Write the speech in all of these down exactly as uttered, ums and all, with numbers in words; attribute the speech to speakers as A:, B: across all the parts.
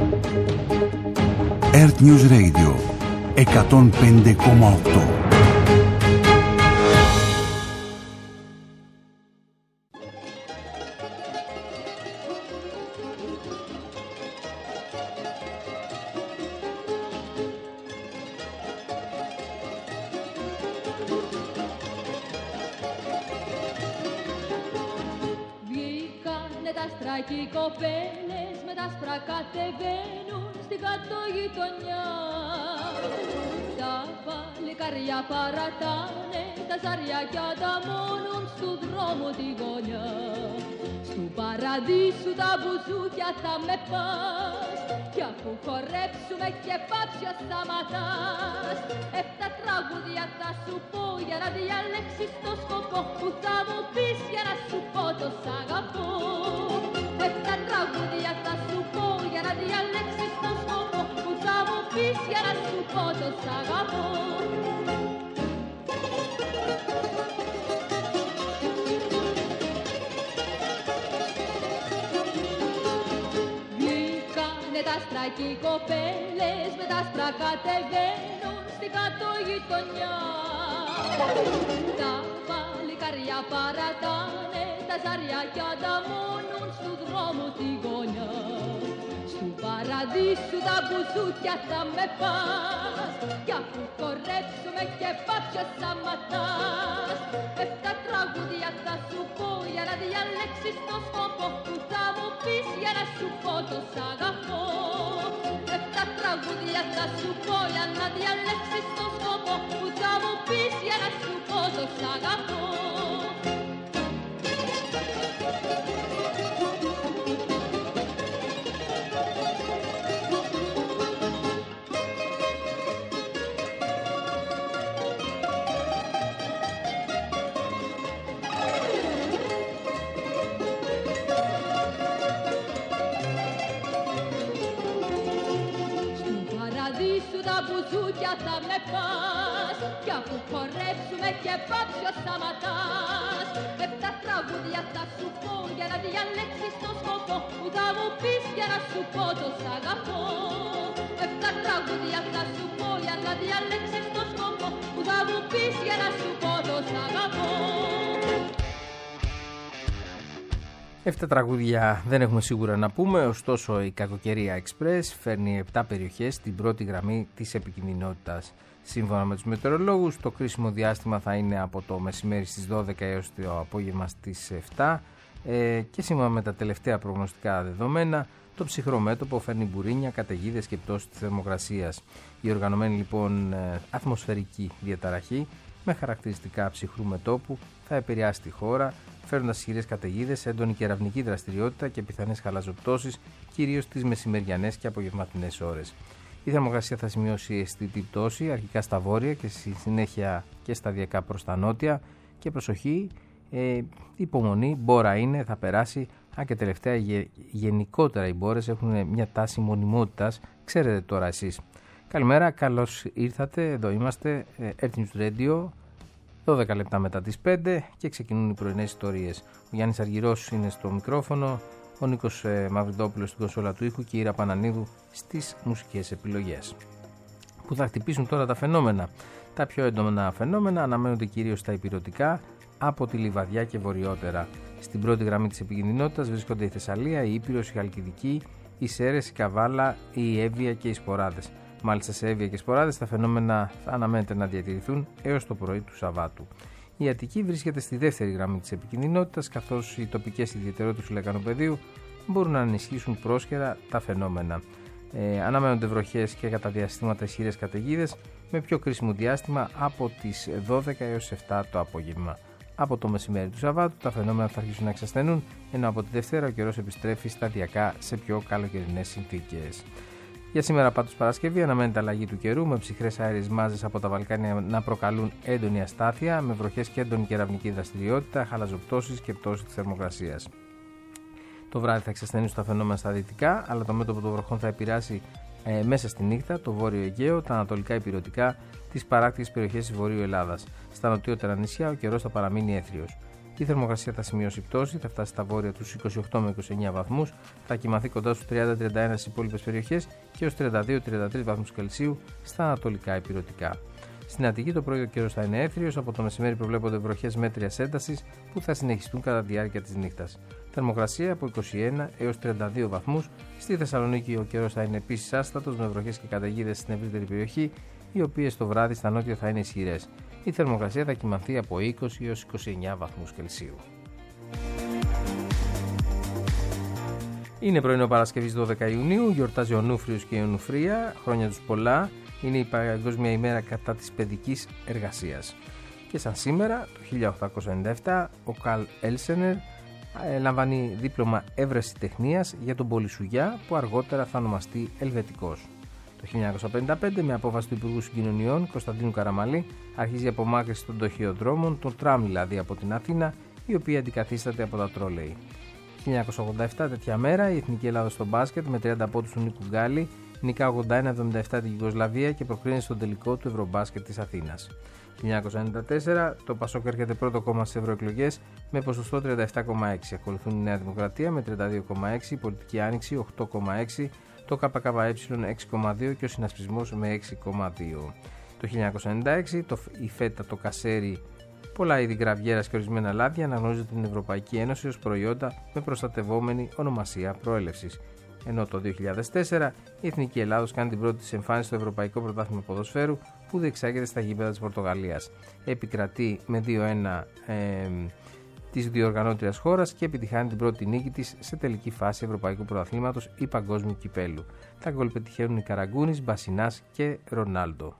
A: Earth News Radio εκατόν πέντε κόμμα οκτώ.
B: Βγήκανε τα στράκι κοπέλες με τα άστρα κατεβαίνουν στην κάτω γειτονιά. Τα παλικάρια παρατάνε, τα ζάρια κι ανταμώνουν στου δρόμου τη γωνιά. Στου παραδείσου τα μπουζούκια θα με πας κι αφού χορέψουμε και πάψια σταματάς. Εφτά τραγούδια θα σου πω για να διαλέξεις το σκοπό που θα μου πεις για να σου πω το σ' αγαπώ. Εφτά τραγούδια θα σου πω για να διαλέξεις το σκοπό που θα μου πεις για να σου πω το σ' αγαπώ. Βγήκανε τα άστρα κι οι κοπέλες με τα άστρα κατεβαίνουν στην κάτω γειτονιά. Τα παλικάρια παρατάνε, τα ζάρια κι ανταμώνουν στου δρόμου τη γωνιά. Στου παραδείσου τα μπουζούκια θα με πας κι αφού χορέψουμε και πάψια σταματάς. Εφτά τραγούδια θα σου πω για να διαλέξεις το σκοπό που θα μου πεις για να σου πω το σ' αγαπώ. Εφτά τραγούδια θα σου πω για να διαλέξεις το σκοπό που θα μου πεις για να σου πω το σ' αγαπώ. Μπουζούκια θα με πας κι αφού χορέψουμε και πάψια σταματάς. Εφτά τραγούδια θα σου πω για να διαλέξεις το σκοπό που θα μου πεις για να σου πω το σ' αγαπώ. Εφτά τραγούδια θα σου πω για να διαλέξεις το σκοπό που θα μου πεις για να σου πω το σ' αγαπώ.
C: Εφτά τραγούδια δεν έχουμε σίγουρα να πούμε, ωστόσο η Κακοκαιρία Express φέρνει επτά περιοχές στην πρώτη γραμμή της επικινδυνότητας. Σύμφωνα με τους μετεωρολόγους, το κρίσιμο διάστημα θα είναι από το μεσημέρι στις δώδεκα έως το απόγευμα στις επτά ε, και σύμφωνα με τα τελευταία προγνωστικά δεδομένα, το ψυχρό μέτωπο φέρνει μπουρίνια, καταιγίδες και πτώση της θερμοκρασίας. Η οργανωμένη λοιπόν ατμοσφαιρική διαταραχή με χαρακτηριστικά ψυχρού μετώπου θα επηρεάσει τη χώρα, φέρνοντας ισχυρές καταιγίδες, έντονη κεραυνική δραστηριότητα και πιθανές χαλαζοπτώσεις, κυρίως στις μεσημεριανές και απογευματινές ώρες. Η θερμοκρασία θα σημειώσει αισθητή πτώση, αρχικά στα βόρεια και στη συνέχεια και σταδιακά προς τα νότια. Και προσοχή, ε, υπομονή, μπόρα είναι, θα περάσει. Αν και τελευταία γε, γενικότερα οι μπόρες έχουν μια τάση μονιμότητας, ξέρετε τώρα εσείς. Καλημέρα, καλώς ήρθατε, εδώ είμαστε, Earth News Radio. δώδεκα λεπτά μετά τις πέντε και ξεκινούν οι πρωινές ιστορίες. Ο Γιάννης Αργυρός είναι στο μικρόφωνο, ο Νίκος ε, Μαυριδόπουλος στην κονσόλα του ήχου και η Ήρα Πανανίδου στις μουσικές επιλογές. Που θα χτυπήσουν τώρα τα φαινόμενα. Τα πιο έντονα φαινόμενα αναμένονται κυρίως στα ηπειρωτικά, από τη Λιβαδιά και βορειότερα. Στην πρώτη γραμμή της επικινδυνότητας βρίσκονται η Θεσσαλία, η Ήπειρος, η Χαλκιδική, οι Σέρρες, η Καβάλα, η Εύβοια και οι Σποράδες. Μάλιστα σε Εύβοια και Σποράδες τα φαινόμενα θα αναμένεται να διατηρηθούν έως το πρωί του Σαββάτου. Η Αττική βρίσκεται στη δεύτερη γραμμή της επικινδυνότητας, καθώς οι τοπικές ιδιαιτερότητες του Λεκανοπεδίου μπορούν να ενισχύσουν πρόσχερα τα φαινόμενα. Ε, αναμένονται βροχές και κατά διαστήματα ισχυρές καταιγίδες, με πιο κρίσιμο διάστημα από τις δώδεκα έως επτά το απόγευμα. Από το μεσημέρι του Σαββάτου τα φαινόμενα θα αρχίσουν να εξασθενούν, ενώ από τη Δευτέρα ο καιρός επιστρέφει σταδιακά σε πιο καλοκαιρινές συνθήκες. Για σήμερα πάντως Παρασκευή αναμένεται αλλαγή του καιρού, με ψυχρές αέριες μάζες από τα Βαλκάνια να προκαλούν έντονη αστάθεια, με βροχές και έντονη κεραυνική δραστηριότητα, χαλαζοπτώσεις και πτώση της θερμοκρασίας. Το βράδυ θα εξασθενήσουν τα φαινόμενα στα δυτικά, αλλά το μέτωπο των βροχών θα επηρεάσει ε, μέσα στη νύχτα το βόρειο Αιγαίο, τα ανατολικά ηπειρωτικά, τις παράκτιες περιοχές της Βορείου Ελλάδας. Στα νοτιότερα νησιά ο καιρός θα παραμείνει έθριος. Η θερμοκρασία θα σημειώσει πτώση, θα φτάσει στα βόρεια τους είκοσι οκτώ με είκοσι εννέα βαθμούς, θα κοιμαθεί κοντά στους τριάντα με τριάντα ένα στις υπόλοιπες περιοχές και ως τριάντα δύο με τριάντα τρεις βαθμούς Κελσίου στα ανατολικά ηπειρωτικά. Στην Αττική το πρωί ο καιρός θα είναι εύθριος, από το μεσημέρι προβλέπονται βροχές μέτριας έντασης που θα συνεχιστούν κατά τη διάρκεια της νύχτας. Θερμοκρασία από είκοσι ένα έως τριάντα δύο βαθμούς. Στη Θεσσαλονίκη ο καιρός θα είναι επίσης άστατος με βροχές και καταιγίδες στην ευρύτερη περιοχή, οι οποίες το βράδυ στα νότια θα είναι ισχυρές. Η θερμοκρασία θα κυμανθεί από είκοσι έως είκοσι εννέα βαθμούς Κελσίου. Είναι πρωινό Παρασκευής δώδεκα Ιουνίου, γιορτάζει ο Νούφριος και η Ονουφρία, χρόνια τους πολλά. Είναι η Παγκόσμια ημέρα κατά της παιδικής εργασίας. Και σαν σήμερα, το χίλια οκτακόσια ενενήντα επτά, ο Καλ Έλσενερ λαμβάνει δίπλωμα ευρεσιτεχνίας για τον πολυσουγιά που αργότερα θα ονομαστεί Ελβετικός. Το χίλια εννιακόσια πενήντα πέντε, με απόφαση του Υπουργού Συγκοινωνιών Κωνσταντίνου Καραμαλή, αρχίζει η απομάκρυνση των τοχειοδρόμων, των τραμ δηλαδή από την Αθήνα, η οποία αντικαθίσταται από τα τρόλεϊ. Το χίλια εννιακόσια ογδόντα επτά, τέτοια μέρα, η Εθνική Ελλάδα στο μπάσκετ με τριάντα πόντους του Νίκου Γκάλη νικά ογδόντα ένα εβδομήντα επτά την Γιουγκοσλαβία και προκρίνεται στον τελικό του Ευρωμπάσκετ της Αθήνας. Το χίλια εννιακόσια ενενήντα τέσσερα, το Πασόκ έρχεται πρώτο κόμμα στις ευρωεκλογές με ποσοστό τριάντα επτά κόμμα έξι. Ακολουθούν η Νέα Δημοκρατία με τριάντα δύο κόμμα έξι, η Πολιτική Άνοιξη οκτώ κόμμα έξι, το ΚΚΕ έξι κόμμα δύο και ο Συνασπισμός με έξι κόμμα δύο. Το χίλια εννιακόσια ενενήντα έξι, το, η φέτα, το κασέρι, πολλά είδη γραβιέρας και ορισμένα λάδια αναγνωρίζονται την Ευρωπαϊκή Ένωση ως προϊόντα με προστατευόμενη ονομασία προέλευσης. Ενώ το δύο χιλιάδες τέσσερα η Εθνική Ελλάδος κάνει την πρώτη της εμφάνιση στο Ευρωπαϊκό Πρωτάθλημα Ποδοσφαίρου που διεξάγεται στα γήπεδα της Πορτογαλίας. Επικρατεί με δύο ένα ε, της διοργανώτριας χώρας και επιτυχάνει την πρώτη νίκη της σε τελική φάση Ευρωπαϊκού Πρωταθλήματος ή Παγκόσμιου Κυπέλου. Τα γκολ πετυχαίνουν οι Καραγκούνης, Μπασινάς και Ρονάλντο.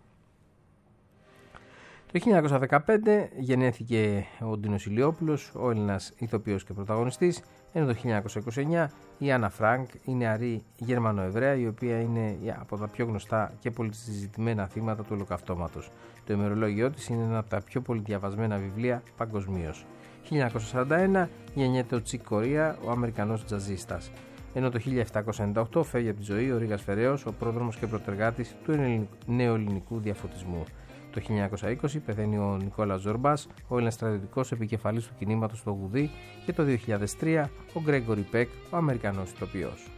C: Το χίλια εννιακόσια δεκαπέντε γεννήθηκε ο Ντίνος Ηλιόπουλος, ο Έλληνας ηθοποιός και πρωταγωνιστής, ενώ το χίλια εννιακόσια είκοσι εννέα η Άννα Φρανκ, η νεαρή Γερμανοεβραία, η οποία είναι από τα πιο γνωστά και πολυσυζητημένα θύματα του Ολοκαυτώματος. Το ημερολόγιό της είναι ένα από τα πιο πολυδιαβασμένα βιβλία παγκοσμίως. χίλια εννιακόσια σαράντα ένα γεννιέται ο Τσικ Κορία, ο Αμερικανός τζαζίστας. Ενώ το χίλια επτακόσια ενενήντα οκτώ φεύγει από τη ζωή ο Ρήγας Φεραίος, ο πρόδρομος και πρωτεργάτης του νεοελληνικού διαφωτισμού. Το χίλια εννιακόσια είκοσι πεθαίνει ο Νικόλας Ζορμπάς, ο Έλληνας στρατιωτικός επικεφαλής του κινήματος στο Γουδί, και το δύο χιλιάδες τρία ο Γκρέγκορι Πεκ, ο Αμερικανός ηθοποιός.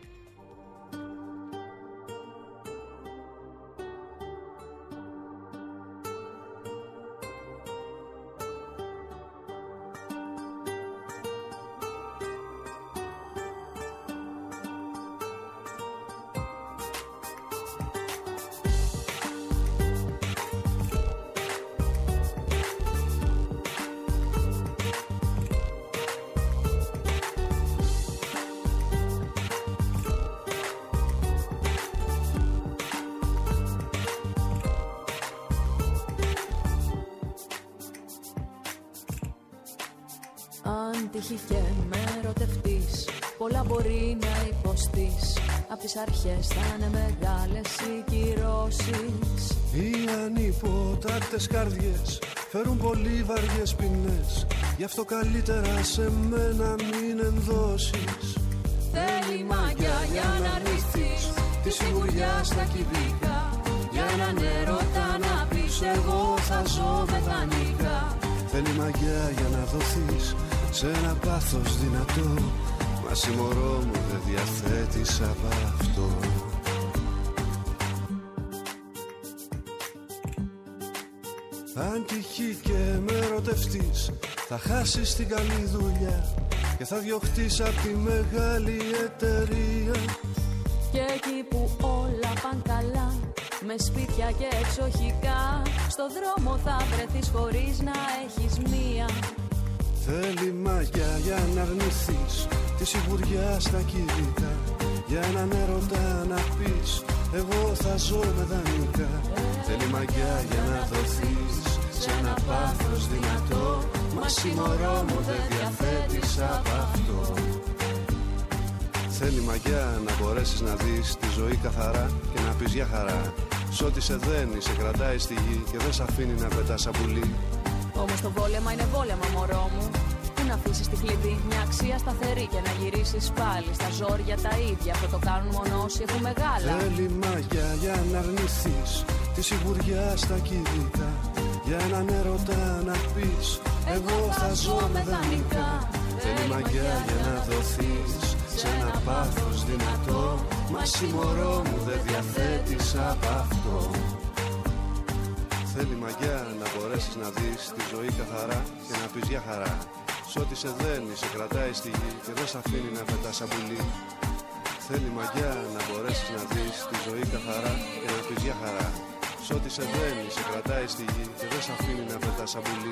D: Αν τύχει και με ερωτευτείς, πολλά μπορεί να υποστείς. Απ' τις αρχές θα είναι μεγάλες οι κυρώσεις.
E: Οι ανυπότακτες καρδιές φέρουν πολύ βαριές ποινές. Γι' αυτό καλύτερα σε μένα μην ενδώσεις.
D: Θέλει μαγιά για να αρνηθείς τη σιγουριά στα κυβικά. Για έναν έρωτα να πεις εγώ θα ζω μεθανικά.
E: Θέλει μαγιά για να δοθείς σε ένα πάθος δυνατό. Μα συμμορώ μου δεν διαθέτεις απ' αυτό. Αν τυχεί και με ερωτευτείς, θα χάσεις την καλή δουλειά και θα διωχτείς απ' τη μεγάλη εταιρεία.
D: Και εκεί που όλα παν καλά, με σπίτια και εξοχικά, στο δρόμο θα βρεθείς χωρίς να έχεις μία.
E: Θέλει μαγιά για να αρνηθείς τη σιγουριά στα κινητά. Για έναν έρωτα να πεις εγώ θα ζω με δανεικά. Θέλει μαγιά για να δοθείς σε ένα πάθος δυνατό. Μα συμμορώ μου δεν διαθέτεις απ' αυτό. Θέλει μαγιά να μπορέσεις να δεις τη ζωή καθαρά και να πεις για χαρά. Σ' ό,τι σε δένει, σε κρατάει στη γη και δεν σ' αφήνει να πετάς σαν πουλί.
D: Όμως το βόλεμα είναι βόλεμα, μωρό μου. Πού να αφήσεις τη κλειδί, μια αξία σταθερή και να γυρίσεις πάλι στα ζόρια τα ίδια. Αυτό το κάνουν μόνο όσοι έχουν μεγάλα.
E: Θέλει μαγιά για να αρνηθείς τη σιγουριά στα κινητά. Για έναν έρωτα να πεις εγώ θα ζω με δανεικά. Θέλει μαγιά για να δοθείς σε ένα πάθος δυνατό. Μα συμμορώ μου δεν διαθέτεις απ' αυτό. Θέλει μαγιά να μπορέσεις να δεις τη ζωή καθαρά και να πεις για χαρά. Σ' ό,τι σε δένει, σε κρατάει στη γη και δεν σ' αφήνει να πετάς σαν πουλί. Θέλει μαγιά να μπορέσεις να δεις τη ζωή καθαρά και να πεις για χαρά. Σ' ό,τι σε δένει, σε κρατάει στη γη και δεν σ' αφήνει να πετάς σαν πουλί.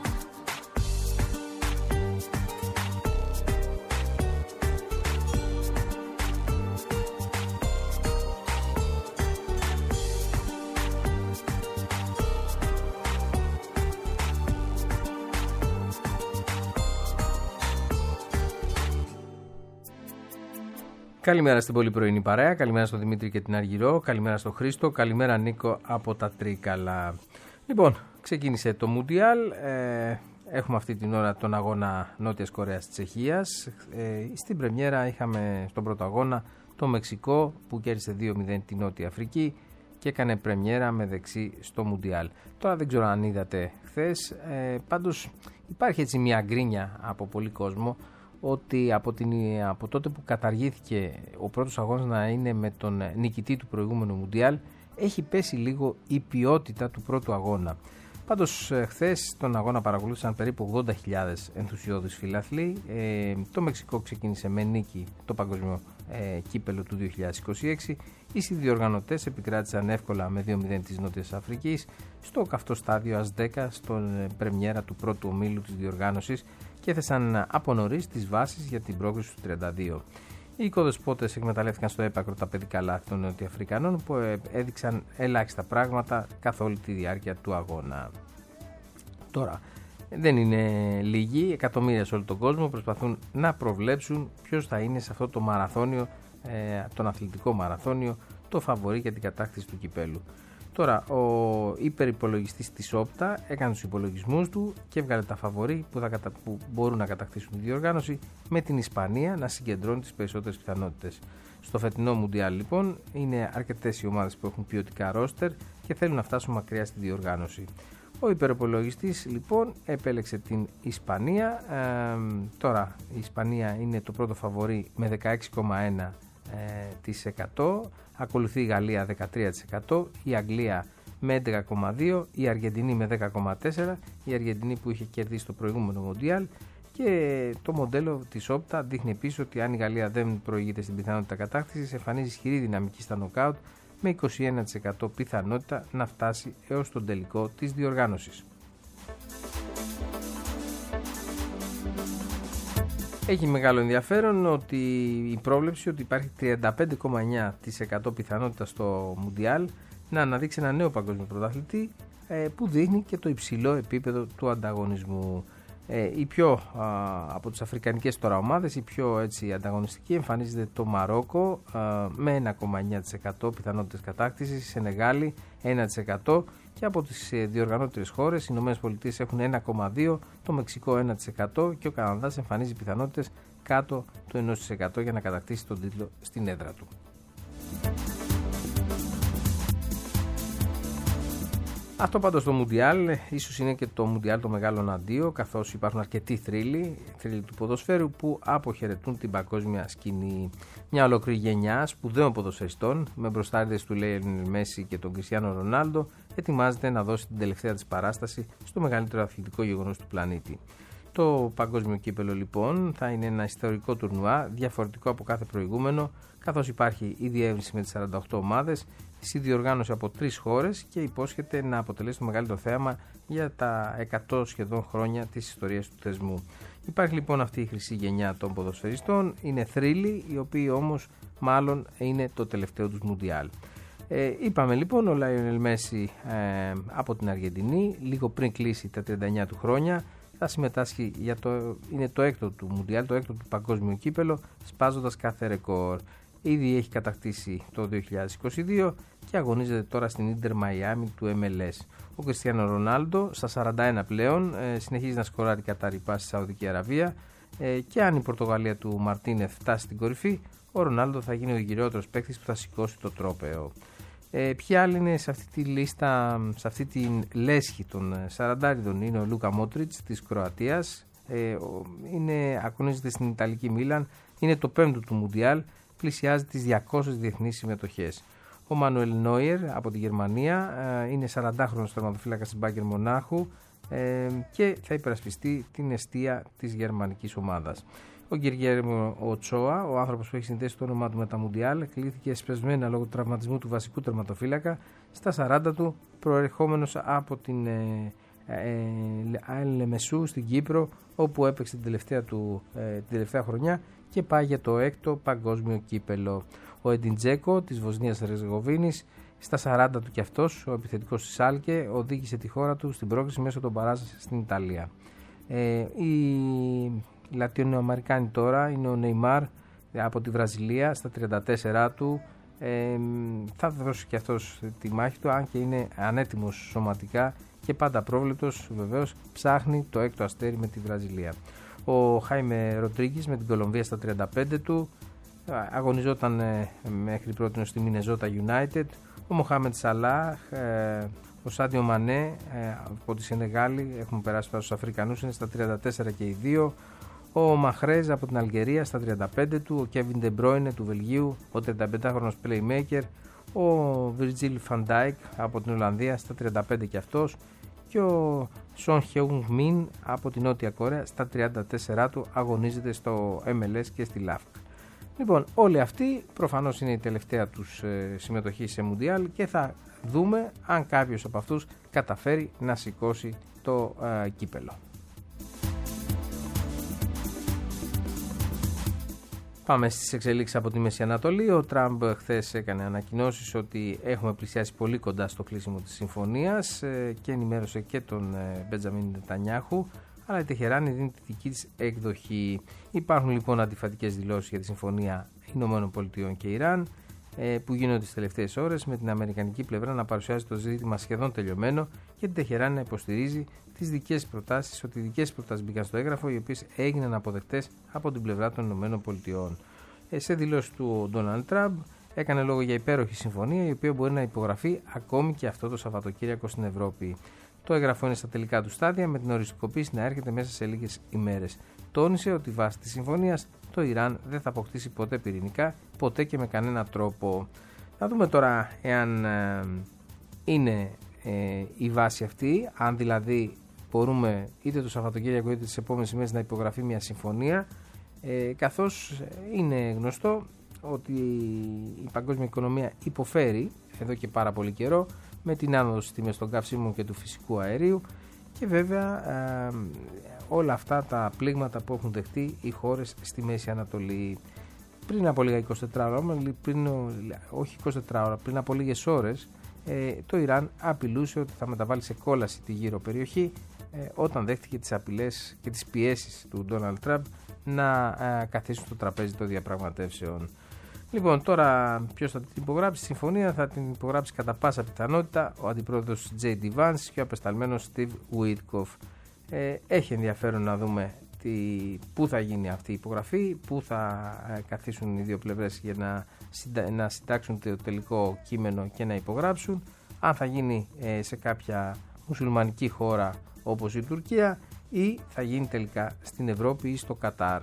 C: Καλημέρα στην πολύ πρωινή παρέα, καλημέρα στον Δημήτρη και την Αργυρό, καλημέρα στον Χρήστο, καλημέρα Νίκο από τα Τρίκαλα. Λοιπόν, ξεκίνησε το Μουντιάλ, ε, έχουμε αυτή την ώρα τον αγώνα Νότιας Κορέας Τσεχίας. Ε, στην πρεμιέρα είχαμε στον πρώτο αγώνα το Μεξικό που κέρδισε δύο μηδέν την Νότια Αφρική και έκανε πρεμιέρα με δεξί στο Μουντιάλ. Τώρα δεν ξέρω αν είδατε χθες, ε, πάντως υπάρχει έτσι μια γκρίνια από πολύ κόσμο ότι από, την, από τότε που καταργήθηκε ο πρώτος αγώνας να είναι με τον νικητή του προηγούμενου Μουντιάλ, έχει πέσει λίγο η ποιότητα του πρώτου αγώνα. Πάντως χθες τον αγώνα παρακολούθησαν περίπου ογδόντα χιλιάδες ενθουσιώδεις φιλαθλοί. Ε, το Μεξικό ξεκίνησε με νίκη το παγκόσμιο ε, κύπελο του δύο χιλιάδες είκοσι έξι. Οι συνδιοργανωτές επικράτησαν εύκολα με δύο μηδέν της Νότιας Αφρικής στο καυτό στάδιο ΑΣ δέκα στον ε, πρεμιέρα του πρώτου ομίλου της διοργάνωσης και έθεσαν από νωρίς τις βάσεις για την πρόκριση του τριάντα δύο. Οι οικοδεσπότες εκμεταλλεύτηκαν στο έπακρο τα παιδικά λάθη των Νοτιοαφρικανών που έδειξαν ελάχιστα πράγματα καθ' όλη τη διάρκεια του αγώνα. Τώρα, δεν είναι λίγοι, εκατομμύρια σε όλο τον κόσμο προσπαθούν να προβλέψουν ποιος θα είναι σε αυτό το μαραθώνιο, ε, τον αθλητικό μαραθώνιο, το φαβορί για την κατάκτηση του κυπέλου. Τώρα, ο υπερυπολογιστής της Όπτα έκανε τους υπολογισμούς του και έβγαλε τα φαβορί που, θα κατα... που μπορούν να κατακτήσουν τη διοργάνωση, με την Ισπανία να συγκεντρώνει τις περισσότερες πιθανότητες. Στο φετινό Μουντιάλ, λοιπόν, είναι αρκετές οι ομάδες που έχουν ποιοτικά ρόστερ και θέλουν να φτάσουν μακριά στη διοργάνωση. Ο υπερυπολογιστής, λοιπόν, επέλεξε την Ισπανία. Ε, τώρα, η Ισπανία είναι το πρώτο φαβορί με δεκαέξι κόμμα ένα τοις εκατό, ακολουθεί η Γαλλία δεκατρία τοις εκατό, η Αγγλία με έντεκα κόμμα δύο τοις εκατό, η Αργεντινή με δέκα κόμμα τέσσερα τοις εκατό, η Αργεντινή που είχε κερδίσει το προηγούμενο Μοντιάλ, και το μοντέλο της Όπτα δείχνει επίσης ότι αν η Γαλλία δεν προηγείται στην πιθανότητα κατάκτησης, εμφανίζει ισχυρή δυναμική στα νοκάουτ με είκοσι ένα τοις εκατό πιθανότητα να φτάσει έως τον τελικό της διοργάνωσης. Έχει μεγάλο ενδιαφέρον ότι η πρόβλεψη ότι υπάρχει τριάντα πέντε κόμμα εννέα τοις εκατό πιθανότητα στο Μουντιάλ να αναδείξει ένα νέο παγκόσμιο πρωταθλητή ε, που δείχνει και το υψηλό επίπεδο του ανταγωνισμού. Ε, η πιο α, από τις αφρικανικές τώρα ομάδες, η πιο έτσι ανταγωνιστική εμφανίζεται το Μαρόκο α, με ένα κόμμα εννέα τοις εκατό πιθανότητες κατάκτησης, η Σενεγάλη ένα τοις εκατό και από τις ε, διοργανώτερες χώρες οι Ηνωμένες Πολιτείες έχουν ένα κόμμα δύο τοις εκατό, το Μεξικό ένα τοις εκατό και ο Καναδάς εμφανίζει πιθανότητες κάτω του ένα τοις εκατό για να κατακτήσει τον τίτλο στην έδρα του. Αυτό πάντως στο Μουντιάλ ίσως είναι και το Μουντιάλ το μεγάλο αντίο, καθώς υπάρχουν αρκετοί θρύλοι, θρύλοι του ποδοσφαίρου που αποχαιρετούν την παγκόσμια σκηνή. Μια ολόκληρη γενιά σπουδαίων ποδοσφαιριστών με μπροστάριδες του Λιόνελ Μέση και τον Κριστιάνο Ρονάλντο ετοιμάζεται να δώσει την τελευταία της παράσταση στο μεγαλύτερο αθλητικό γεγονός του πλανήτη. Το παγκόσμιο κύπελο, λοιπόν, θα είναι ένα ιστορικό τουρνουά, διαφορετικό από κάθε προηγούμενο, καθώς υπάρχει η διεύρυνση με τις σαράντα οκτώ ομάδες, συνδιοργάνωση από τρεις χώρες και υπόσχεται να αποτελέσει το μεγαλύτερο θέαμα για τα εκατό σχεδόν χρόνια της ιστορίας του θεσμού. Υπάρχει λοιπόν αυτή η χρυσή γενιά των ποδοσφαιριστών, είναι θρύλοι, οι οποίοι όμως μάλλον είναι το τελευταίο τους Μουντιάλ. Ε, είπαμε λοιπόν ο Λάιονελ Μέση ε, από την Αργεντινή, λίγο πριν κλείσει τα τριάντα εννέα του χρόνια, θα συμμετάσχει για το, είναι το έκτο του Μουντιάλ, το έκτο του παγκόσμιο κύπελο, σπάζοντας κάθε ρεκόρ. Ήδη έχει κατακτήσει το δύο χιλιάδες είκοσι δύο και αγωνίζεται τώρα στην Ίντερ Μαϊάμι του εμ ελ ες. Ο Κριστιάνο Ρονάλντο στα σαράντα ένα πλέον ε, συνεχίζει να σκοράρει κατά ρηπά στη Σαουδική Αραβία ε, και αν η Πορτογαλία του Μαρτίνεθ φτάσει στην κορυφή, ο Ρονάλντο θα γίνει ο γυραιότερος παίκτης που θα σηκώσει το τρόπαιο. Ε, ποιοι άλλοι είναι σε αυτή τη λίστα, σε αυτή τη λέσχη των σαραντάριδων? Είναι ο Λούκα Μότριτς της Κροατίας, ε, είναι, αγωνίζεται στην Ιταλική Μίλαν, είναι το πέμπτο του Μουντιάλ, πλησιάζει τις διακόσιες διεθνείς συμμετοχές. Ο Μανουέλ Νόιερ από τη Γερμανία, ε, είναι σαραντάχρονος τερματοφύλακας της Μπάγερν Μονάχου ε, και θα υπερασπιστεί την εστία της γερμανικής ομάδας. Ο Γκυριέλμο Οτσόα, ο άνθρωπος που έχει συνδέσει το όνομά του με τα Μουντιάλ, κλήθηκε σπεσμένα λόγω του τραυματισμού του βασικού τερματοφύλακα στα σαράντα του, προερχόμενος από την ε, ε, Λεμεσού στην Κύπρο, όπου έπαιξε την τελευταία, του, ε, την τελευταία χρονιά και πάει για το έκτο παγκόσμιο κύπελο. Ο Εντιν Τζέκο της Βοσνίας Ερζεγοβίνης, στα σαράντα του κι αυτός, ο επιθετικός της Σάλκε, οδήγησε τη χώρα του στην πρόκριση μέσω των μπαράζ στην Ιταλία. Ε, η Λατινοαμερικάνη τώρα είναι ο Νεϊμάρ από τη Βραζιλία, στα τριάντα τέσσερα του, ε, θα δώσει και αυτός τη μάχη του, αν και είναι ανέτοιμος σωματικά και πάντα πρόβλεπτος, βεβαίως ψάχνει το έκτο αστέρι με τη Βραζιλία. Ο Χάιμε Ροντρίγκης με την Κολομβία στα τριάντα πέντε του, αγωνιζόταν ε, μέχρι πρώτη στη Μινεζότα United. Ο Μοχάμεντ Σαλάχ, ε, ο Σάντιο Μανέ ε, από τη Σενεγάλη, έχουμε περάσει στους Αφρικανούς, είναι στα τριάντα τέσσερα και οι δύο. Ο Μαχρέζ από την Αλγερία στα τριάντα πέντε του, ο Κέβιν Ντε Μπρόινε του Βελγίου, ο τριανταπεντάχρονος playmaker, ο Βιρτζίλ Φαν Ντάικ από την Ολλανδία στα τριάντα πέντε και αυτός, και ο Σον Χεούγκ Μιν από την Νότια Κορέα στα τριάντα τέσσερα του, αγωνίζεται στο εμ ελ ες και στη ΛΑΦΚ. Λοιπόν, όλοι αυτοί προφανώς είναι η τελευταία τους ε, συμμετοχή σε Μουντιάλ και θα δούμε αν κάποιος από αυτούς καταφέρει να σηκώσει το ε, κύπελο. Πάμε στις εξελίξεις από τη Μέση Ανατολή. Ο Τραμπ χθες έκανε ανακοινώσεις ότι έχουμε πλησιάσει πολύ κοντά στο κλείσιμο της συμφωνίας ε, και ενημέρωσε και τον ε, Μπεντζαμίν Νετανιάχου, αλλά η Τεχεράνη δίνει τη δική της εκδοχή. Υπάρχουν λοιπόν αντιφατικές δηλώσεις για τη συμφωνία Ηνωμένων Πολιτειών και Ιράν ε, που γίνονται τις τελευταίες ώρες, με την αμερικανική πλευρά να παρουσιάζει το ζήτημα σχεδόν τελειωμένο και την Τεχεράνη να υποστηρίζει τις δικές προτάσεις, ότι οι δικές προτάσεις μπήκαν στο έγγραφο, οι οποίες έγιναν αποδεκτές από την πλευρά των Ηνωμένων Πολιτειών. Ε, σε δηλώσεις του ο Ντόναλντ Τραμπ έκανε λόγο για υπέροχη συμφωνία, η οποία μπορεί να υπογραφεί ακόμη και αυτό το Σαββατοκύριακο στην Ευρώπη. Το έγγραφο είναι στα τελικά του στάδια, με την οριστικοποίηση να έρχεται μέσα σε λίγες ημέρες. Τόνισε ότι βάσει της συμφωνίας το Ιράν δεν θα αποκτήσει ποτέ πυρηνικά, ποτέ και με κανένα τρόπο. Θα δούμε τώρα εάν ε, είναι ε, η βάση αυτή, αν δηλαδή μπορούμε είτε το Σαββατοκύριακο είτε τις επόμενες ημέρες να υπογραφεί μια συμφωνία, ε, καθώς είναι γνωστό ότι η παγκόσμια οικονομία υποφέρει εδώ και πάρα πολύ καιρό με την άνοδο στις τιμές των καυσίμων και του φυσικού αερίου και βέβαια ε, όλα αυτά τα πλήγματα που έχουν δεχτεί οι χώρες στη Μέση Ανατολή. Πριν από λίγα εικοσιτέσσερις ώρα, πριν, όχι εικοσιτέσσερις ώρα, πριν από λίγες ώρες ε, το Ιράν απειλούσε ότι θα μεταβάλει σε κόλαση τη γύρω περιοχή ε, όταν δέχτηκε τις απειλές και τις πιέσεις του Ντόναλντ Τραμπ να ε, καθίσουν στο τραπέζι των διαπραγματεύσεων. Λοιπόν, τώρα ποιος θα την υπογράψει τη συμφωνία? Θα την υπογράψει κατά πάσα πιθανότητα ο αντιπρόεδρος τζέι ντι Vance και ο απεσταλμένος Steve Witkoff. Ε, έχει ενδιαφέρον να δούμε τι, πού θα γίνει αυτή η υπογραφή, πού θα ε, καθίσουν οι δύο πλευρές για να, συντα, να συντάξουν το τελικό κείμενο και να υπογράψουν. Αν θα γίνει ε, σε κάποια μουσουλμανική χώρα όπως η Τουρκία ή θα γίνει τελικά στην Ευρώπη ή στο Κατάρ.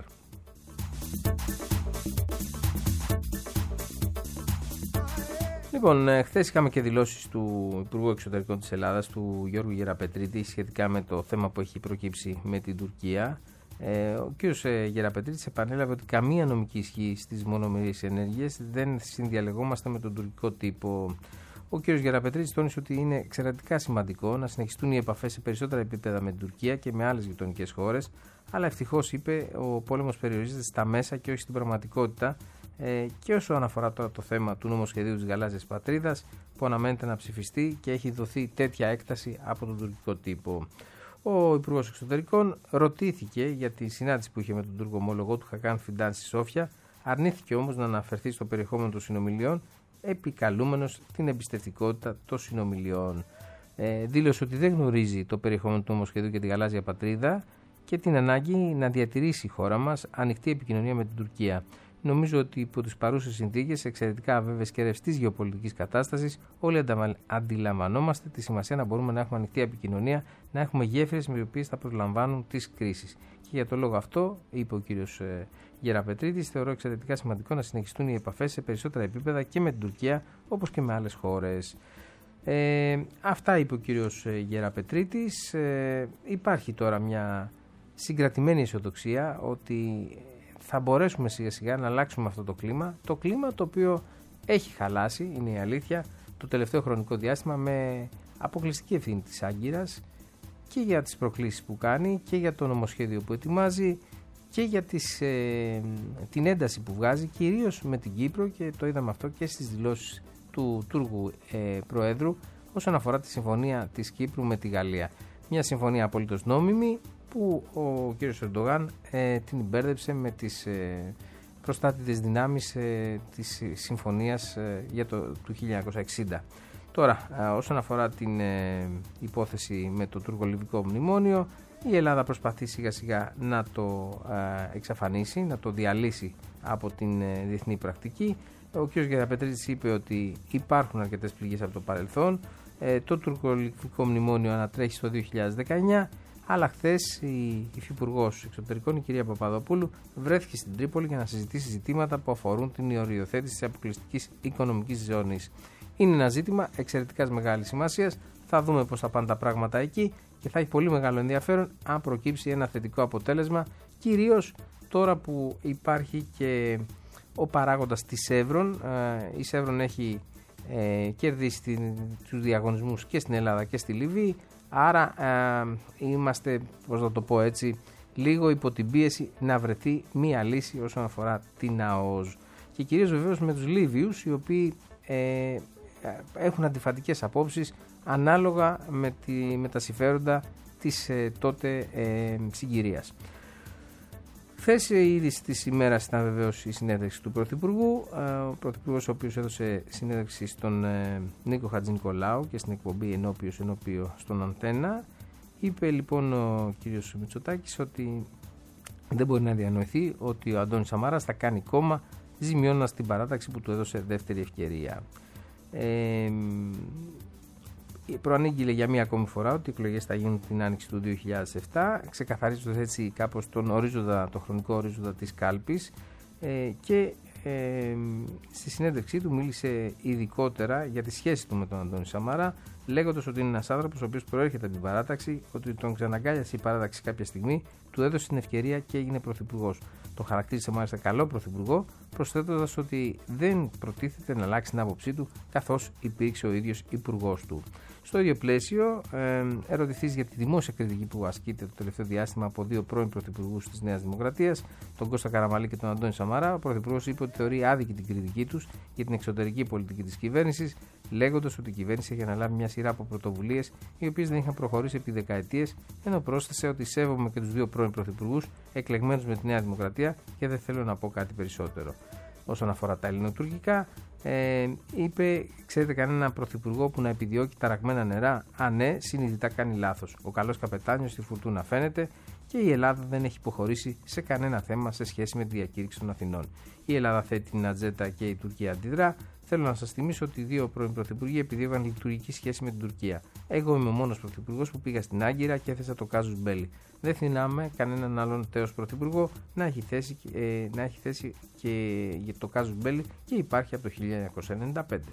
C: Λοιπόν, χθες είχαμε και δηλώσεις του Υπουργού Εξωτερικών της Ελλάδας, του Γιώργου Γεραπετρίτη, σχετικά με το θέμα που έχει προκύψει με την Τουρκία. Ε, ο κ. Γεραπετρίτης επανέλαβε ότι καμία νομική ισχύ στις μονομερείς ενέργειες, δεν συνδιαλεγόμαστε με τον τουρκικό τύπο. Ο κ. Γεραπετρίτης τόνισε ότι είναι εξαιρετικά σημαντικό να συνεχιστούν οι επαφές σε περισσότερα επίπεδα με την Τουρκία και με άλλες γειτονικές χώρες, αλλά ευτυχώς, είπε, ο πόλεμος περιορίζεται στα μέσα και όχι στην πραγματικότητα. Ε, και όσο αναφορά τώρα το θέμα του νομοσχεδίου της Γαλάζιας Πατρίδας, που αναμένεται να ψηφιστεί και έχει δοθεί τέτοια έκταση από τον τουρκικό τύπο. Ο Υπουργός Εξωτερικών ρωτήθηκε για τη συνάντηση που είχε με τον Τούρκο ομόλογο του Χακάν Φιντάν στη Σόφια, αρνήθηκε όμως να αναφερθεί στο περιεχόμενο των συνομιλιών, επικαλούμενος την εμπιστευτικότητα των συνομιλιών. Ε, δήλωσε ότι δεν γνωρίζει το περιεχόμενο του νομοσχεδίου για τη Γαλάζια Πατρίδα και την ανάγκη να διατηρήσει η χώρα μας ανοιχτή επικοινωνία με την Τουρκία. Νομίζω ότι υπό τις παρούσες συνθήκες, εξαιρετικά αβέβαιες και ρευστής γεωπολιτικής κατάστασης, όλοι αντιλαμβανόμαστε τη σημασία να μπορούμε να έχουμε ανοιχτή επικοινωνία, να έχουμε γέφυρες με τις οποίες θα προλαμβάνουν τις κρίσεις. Και για το λόγο αυτό, είπε ο κύριος ε, Γεραπετρίτης, θεωρώ εξαιρετικά σημαντικό να συνεχιστούν οι επαφές σε περισσότερα επίπεδα και με την Τουρκία όπως και με άλλες χώρες. Ε, αυτά είπε ο κύριος Γεραπετρίτης. Ε, υπάρχει τώρα μια συγκρατημένη αισιοδοξία ότι θα μπορέσουμε σιγά σιγά να αλλάξουμε αυτό το κλίμα. Το κλίμα το οποίο έχει χαλάσει, είναι η αλήθεια, το τελευταίο χρονικό διάστημα με αποκλειστική ευθύνη της Άγκυρας και για τις προκλήσεις που κάνει και για το νομοσχέδιο που ετοιμάζει και για τις, ε, την ένταση που βγάζει, κυρίως με την Κύπρο, και το είδαμε αυτό και στις δηλώσεις του Τούρκου ε, Προέδρου όσον αφορά τη συμφωνία της Κύπρου με τη Γαλλία. Μια συμφωνία απολύτως νόμιμη που ο κ. Ερντογάν ε, την μπέρδεψε με τις ε, προστάτητες δυνάμεις ε, της συμφωνίας ε, για το, του χίλια εννιακόσια εξήντα. Τώρα, ε, όσον αφορά την ε, υπόθεση με το τουρκο-λιβικό μνημόνιο, η Ελλάδα προσπαθεί σιγά σιγά να το ε, εξαφανίσει, να το διαλύσει από την ε, διεθνή πρακτική. Ο κ. Γεραπετρίτης είπε ότι υπάρχουν αρκετές πληγές από το παρελθόν. Ε, το τουρκο-λιβικό μνημόνιο ανατρέχει στο δύο χιλιάδες δεκαεννιά, αλλά χθες η Υφυπουργός Εξωτερικών, η κυρία Παπαδοπούλου, βρέθηκε στην Τρίπολη για να συζητήσει ζητήματα που αφορούν την οριοθέτηση της αποκλειστικής οικονομικής ζώνης. Είναι ένα ζήτημα εξαιρετικά μεγάλης σημασίας. Θα δούμε πώς θα πάνε τα πράγματα εκεί και θα έχει πολύ μεγάλο ενδιαφέρον αν προκύψει ένα θετικό αποτέλεσμα, κυρίως τώρα που υπάρχει και ο παράγοντας της Σεύρων. Η Σεύρων έχει ε, κερδίσει την, τους διαγωνισμούς και στην Ελλάδα και στη Λιβύη, άρα ε, είμαστε, πώς να το πω έτσι, λίγο υπό την πίεση να βρεθεί μία λύση όσον αφορά την ΑΟΣ. Και κυρίως βεβαίως με τους Λίβιους, οι οποίοι ε, έχουν αντιφατικές απόψεις ανάλογα με, τη, με τα συμφέροντα της ε, τότε ε, συγκυρίας. Χθες η είδηση της ημέρας ήταν βεβαίως η συνέντευξη του Πρωθυπουργού. Ο Πρωθυπουργός, ο οποίος έδωσε συνέντευξη στον ε, Νίκο Χατζηνικολάου και στην εκπομπή Ενώπιος Ενώπιο στον Αντένα. Είπε λοιπόν ο κ. Μητσοτάκης ότι δεν μπορεί να διανοηθεί ότι ο Αντώνης Σαμάρας θα κάνει κόμμα, ζημιώνοντας την παράταξη που του έδωσε δεύτερη ευκαιρία. Ε, προανήγγειλε για μία ακόμη φορά ότι οι εκλογές θα γίνουν την άνοιξη του δύο χιλιάδες επτά, ξεκαθαρίζοντας έτσι κάπως τον ορίζοντα, το χρονικό ορίζοντα της κάλπης, ε, και ε, στη συνέντευξή του μίλησε ειδικότερα για τη σχέση του με τον Αντώνη Σαμαρά, λέγοντας ότι είναι ένας άνθρωπος ο οποίος προέρχεται από την παράταξη, ότι τον ξαναγκάλιασε η παράταξη κάποια στιγμή, του έδωσε την ευκαιρία και έγινε πρωθυπουργός. Τον χαρακτήρισε μάλιστα καλό πρωθυπουργό, προσθέτοντας ότι δεν προτίθεται να αλλάξει την άποψή του, καθώς υπήρξε ο ίδιος υπουργός του. Στο ίδιο πλαίσιο, ε, ερωτηθείς για τη δημόσια κριτική που ασκείται το τελευταίο διάστημα από δύο πρώην πρωθυπουργούς της Νέας Δημοκρατίας, τον Κώστα Καραμανλή και τον Αντώνη Σαμαρά, ο πρωθυπουργός είπε ότι θεωρεί άδικη την κριτική τους για την εξωτερική πολιτική της κυβέρνησης, λέγοντας ότι η κυβέρνηση έχει αναλάβει μια σειρά από πρωτοβουλίες οι οποίες δεν είχαν προχωρήσει επί δεκαετίες, ενώ πρόσθεσε ότι σέβομαι και τους δύο πρώην πρωθυπουργούς εκλεγμένους με τη Νέα Δημοκρατία και δεν θέλω να πω κάτι περισσότερο. Όσον αφορά τα ελληνοτουρκικά, ε, είπε: ξέρετε κανένα πρωθυπουργό που να επιδιώκει ταραγμένα νερά? Α, ναι, συνειδητά κάνει λάθος. Ο καλός καπετάνιος στη φουρτούνα φαίνεται και η Ελλάδα δεν έχει υποχωρήσει σε κανένα θέμα σε σχέση με τη διακήρυξη των Αθηνών. Η Ελλάδα θέτει την ατζέντα και η Τουρκία αντιδρά. Θέλω να σας θυμίσω ότι οι δύο πρώην πρωθυπουργοί επιδίωκαν λειτουργική σχέση με την Τουρκία. Εγώ είμαι ο μόνος πρωθυπουργός που πήγα στην Άγκυρα και έθεσα το κάζους μπέλι. Δεν θυμάμαι κανέναν άλλον τέος πρωθυπουργό να έχει θέσει, ε, να έχει θέσει και για το κάζους μπέλι, και υπάρχει από το χίλια εννιακόσια ενενήντα πέντε.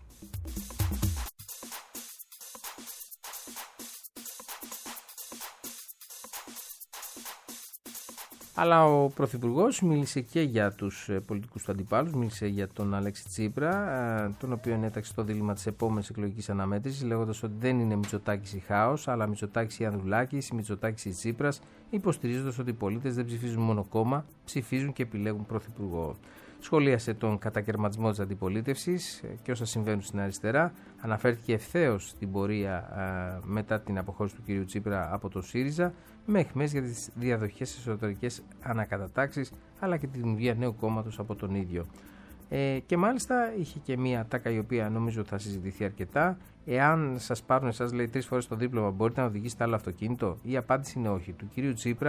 C: Αλλά ο Πρωθυπουργός μίλησε και για τους πολιτικούς του αντιπάλους, μίλησε για τον Αλέξη Τσίπρα, τον οποίο έταξε στο δίλημμα της επόμενης εκλογικής αναμέτρησης, λέγοντας ότι δεν είναι Μητσοτάκης ή Χάος, αλλά Μητσοτάκης ή Ανδρουλάκης, Μητσοτάκης ή Τσίπρας, υποστηρίζοντας ότι οι πολίτες δεν ψηφίζουν μόνο κόμμα, ψηφίζουν και επιλέγουν πρωθυπουργό. Σχολίασε τον κατακαιρματισμό της αντιπολίτευσης και όσα συμβαίνουν στην αριστερά. Αναφέρθηκε ευθέως στην πορεία α, μετά την αποχώρηση του κ. Τσίπρα από το ΣΥΡΙΖΑ, με αιχμές για τις διαδοχές εσωτερικές ανακατατάξεις, αλλά και τη δημιουργία νέου κόμματος από τον ίδιο. Ε, και μάλιστα είχε και μία τάκα η οποία νομίζω θα συζητηθεί αρκετά. Εάν σας πάρουν εσάς, λέει, τρεις φορές το δίπλωμα, μπορείτε να οδηγήσετε άλλο αυτοκίνητο? Η απάντηση είναι όχι. Του κυρίου Τσίπρα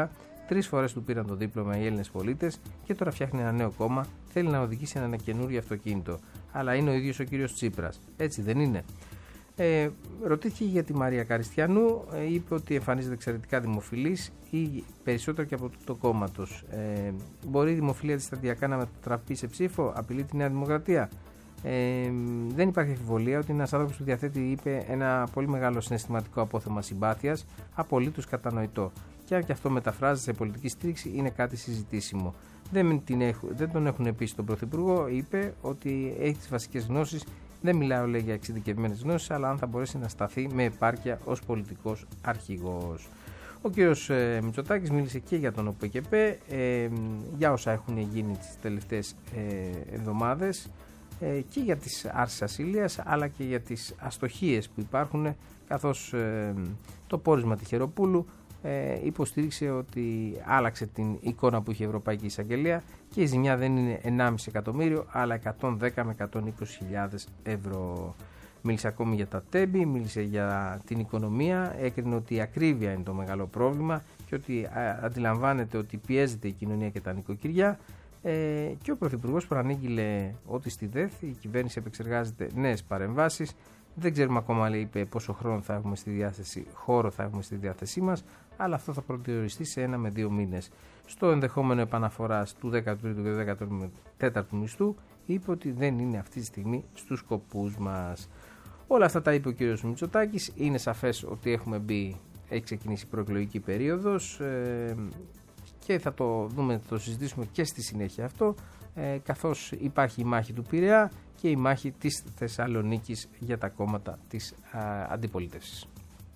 C: Τρεις φορές του πήραν το δίπλωμα οι Έλληνες πολίτες και τώρα φτιάχνει ένα νέο κόμμα. Θέλει να οδηγήσει ένα καινούριο αυτοκίνητο. Αλλά είναι ο ίδιος ο κύριος Τσίπρας. Έτσι δεν είναι? Ε, ρωτήθηκε για τη Μαρία Καριστιανού, ε, είπε ότι εμφανίζεται εξαιρετικά δημοφιλής ή περισσότερο και από το, το κόμμα τους. Ε, μπορεί η δημοφιλία της σταδιακά να μετατραπεί σε ψήφο, απειλεί τη Νέα Δημοκρατία. Ε, δεν υπάρχει αμφιβολία ότι ένας άνθρωπος που διαθέτει, είπε, ένα πολύ μεγάλο συναισθηματικό απόθεμα συμπάθειας, απολύτως κατανοητό. Και αν και αυτό μεταφράζεται σε πολιτική στήριξη, είναι κάτι συζητήσιμο. Δεν, την έχουν, δεν τον έχουν επίσης τον Πρωθυπουργό, είπε ότι έχει τις βασικές γνώσεις. Δεν μιλάω, λέει, για εξειδικευμένες γνώσεις, αλλά αν θα μπορέσει να σταθεί με επάρκεια ως πολιτικός αρχηγός. Ο κύριος ε, Μητσοτάκης μίλησε και για τον ΟΠΕΚΕΠΕ, ε, για όσα έχουν γίνει τις τελευταίες ε, εβδομάδες ε, και για τις άρσεις ασυλίας, αλλά και για τις αστοχίες που υπάρχουν, καθώς ε, το πόρισμα Τυχεροπούλου ε, υποστήριξε ότι άλλαξε την εικόνα που είχε η Ευρωπαϊκή Εισαγγελία και η ζημιά δεν είναι ενάμιση εκατομμύριο αλλά εκατόν δέκα με εκατόν είκοσι χιλιάδες ευρώ. Μίλησε ακόμη για τα τέμπη, μίλησε για την οικονομία, έκρινε ότι η ακρίβεια είναι το μεγάλο πρόβλημα και ότι αντιλαμβάνεται ότι πιέζεται η κοινωνία και τα νοικοκυριά. Ε, και ο Πρωθυπουργός προανήγγειλε ότι στη ΔΕΘ η κυβέρνηση επεξεργάζεται νέες παρεμβάσεις. Δεν ξέρουμε ακόμα, λέει, είπε, πόσο χρόνο θα έχουμε στη διάθεση, χώρο θα έχουμε στη διάθεσή μας, αλλά αυτό θα προδιοριστεί σε ένα με δύο μήνες. Στο ενδεχόμενο επαναφοράς του δέκατου τρίτου και του δέκατου τέταρτου μισθού, είπε ότι δεν είναι αυτή τη στιγμή στους σκοπούς μας. Όλα αυτά τα είπε ο κ. Μητσοτάκης. Είναι σαφές ότι έχουμε μπει, έχει ξεκινήσει η προεκλογική περίοδος ε, και θα το δούμε, θα το συζητήσουμε και στη συνέχεια αυτό, ε, καθώς υπάρχει η μάχη του Πειραιά και η μάχη της Θεσσαλονίκης για τα κόμματα της α, αντιπολίτευσης.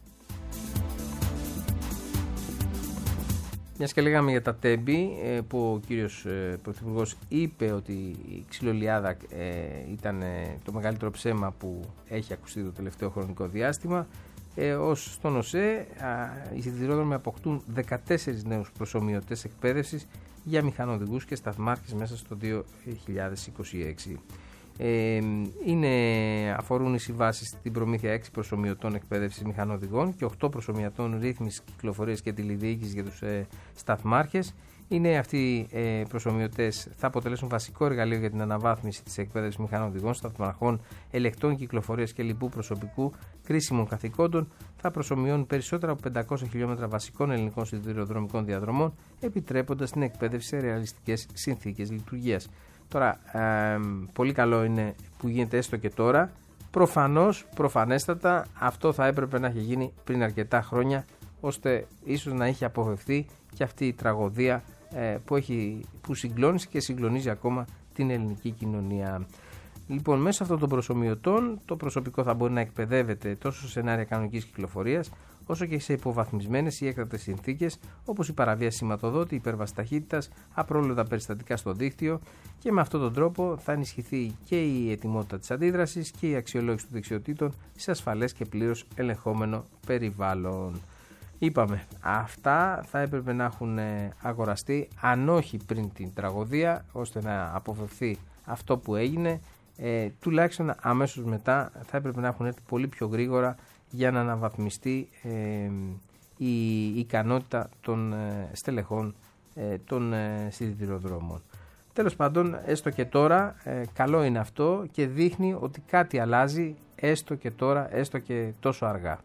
C: Μιας και λέγαμε για τα τέμπη, ε, που ο κύριος ε, Πρωθυπουργός είπε ότι η ξυλολιάδα ε, ήταν ε, το μεγαλύτερο ψέμα που έχει ακουστεί το τελευταίο χρονικό διάστημα. Ε, ως στον ΟΣΕ, οι σιδηρόδρομοι αποκτούν δεκατέσσερις νέους προσομοιωτές εκπαίδευσης για μηχανοδηγούς και σταθμάρχες μέσα στο δύο χιλιάδες είκοσι έξι. Ε, είναι, αφορούν οι συμβάσεις στην προμήθεια έξι προσομοιωτών εκπαίδευσης μηχανοδηγών και οκτώ προσομοιωτών ρύθμισης κυκλοφορίας και τηλεδιοίκησης για τους ε, σταθμάρχες. Είναι αυτοί οι ε, προσομοιωτές θα αποτελέσουν βασικό εργαλείο για την αναβάθμιση της εκπαίδευσης μηχανοδηγών, σταθμαρχών, ελεκτών κυκλοφορίας και λοιπού προσωπικού κρίσιμων καθηκόντων. Θα προσομοιώνουν περισσότερα από πεντακόσια χιλιόμετρα βασικών ελληνικών σιδηροδρομικών διαδρομών, επιτρέποντας την εκπαίδευση σε ρεαλιστικές συνθήκες λειτουργίας. Τώρα, ε, πολύ καλό είναι που γίνεται έστω και τώρα. Προφανώς, προφανέστατα, αυτό θα έπρεπε να έχει γίνει πριν αρκετά χρόνια, ώστε ίσως να είχε αποφευθεί και αυτή η τραγωδία ε, που, έχει, που συγκλώνησε και συγκλονίζει ακόμα την ελληνική κοινωνία. Λοιπόν, μέσω αυτών των προσομοιωτών, το προσωπικό θα μπορεί να εκπαιδεύεται τόσο σε σενάρια κανονικής κυκλοφορίας, όσο και σε υποβαθμισμένες ή έκτακτες συνθήκες, όπως η παραβίαση σηματοδότη, υπέρβαση ταχύτητας, απρόβλεπτα περιστατικά στο δίκτυο, και με αυτόν τον τρόπο θα ενισχυθεί και η ετοιμότητα της αντίδρασης και η αξιολόγηση των δεξιοτήτων σε ασφαλές και πλήρως ελεγχόμενο περιβάλλον. Είπαμε, αυτά θα έπρεπε να έχουν αγοραστεί, αν όχι πριν την τραγωδία, ώστε να αποφευθεί αυτό που έγινε. Ε, τουλάχιστον αμέσως μετά θα έπρεπε να έχουν έρθει πολύ πιο γρήγορα για να αναβαθμιστεί ε, η ικανότητα των ε, στελεχών ε, των ε, σιδηροδρόμων. Τέλος πάντων, έστω και τώρα, ε, καλό είναι αυτό και δείχνει ότι κάτι αλλάζει, έστω και τώρα, έστω και τόσο αργά.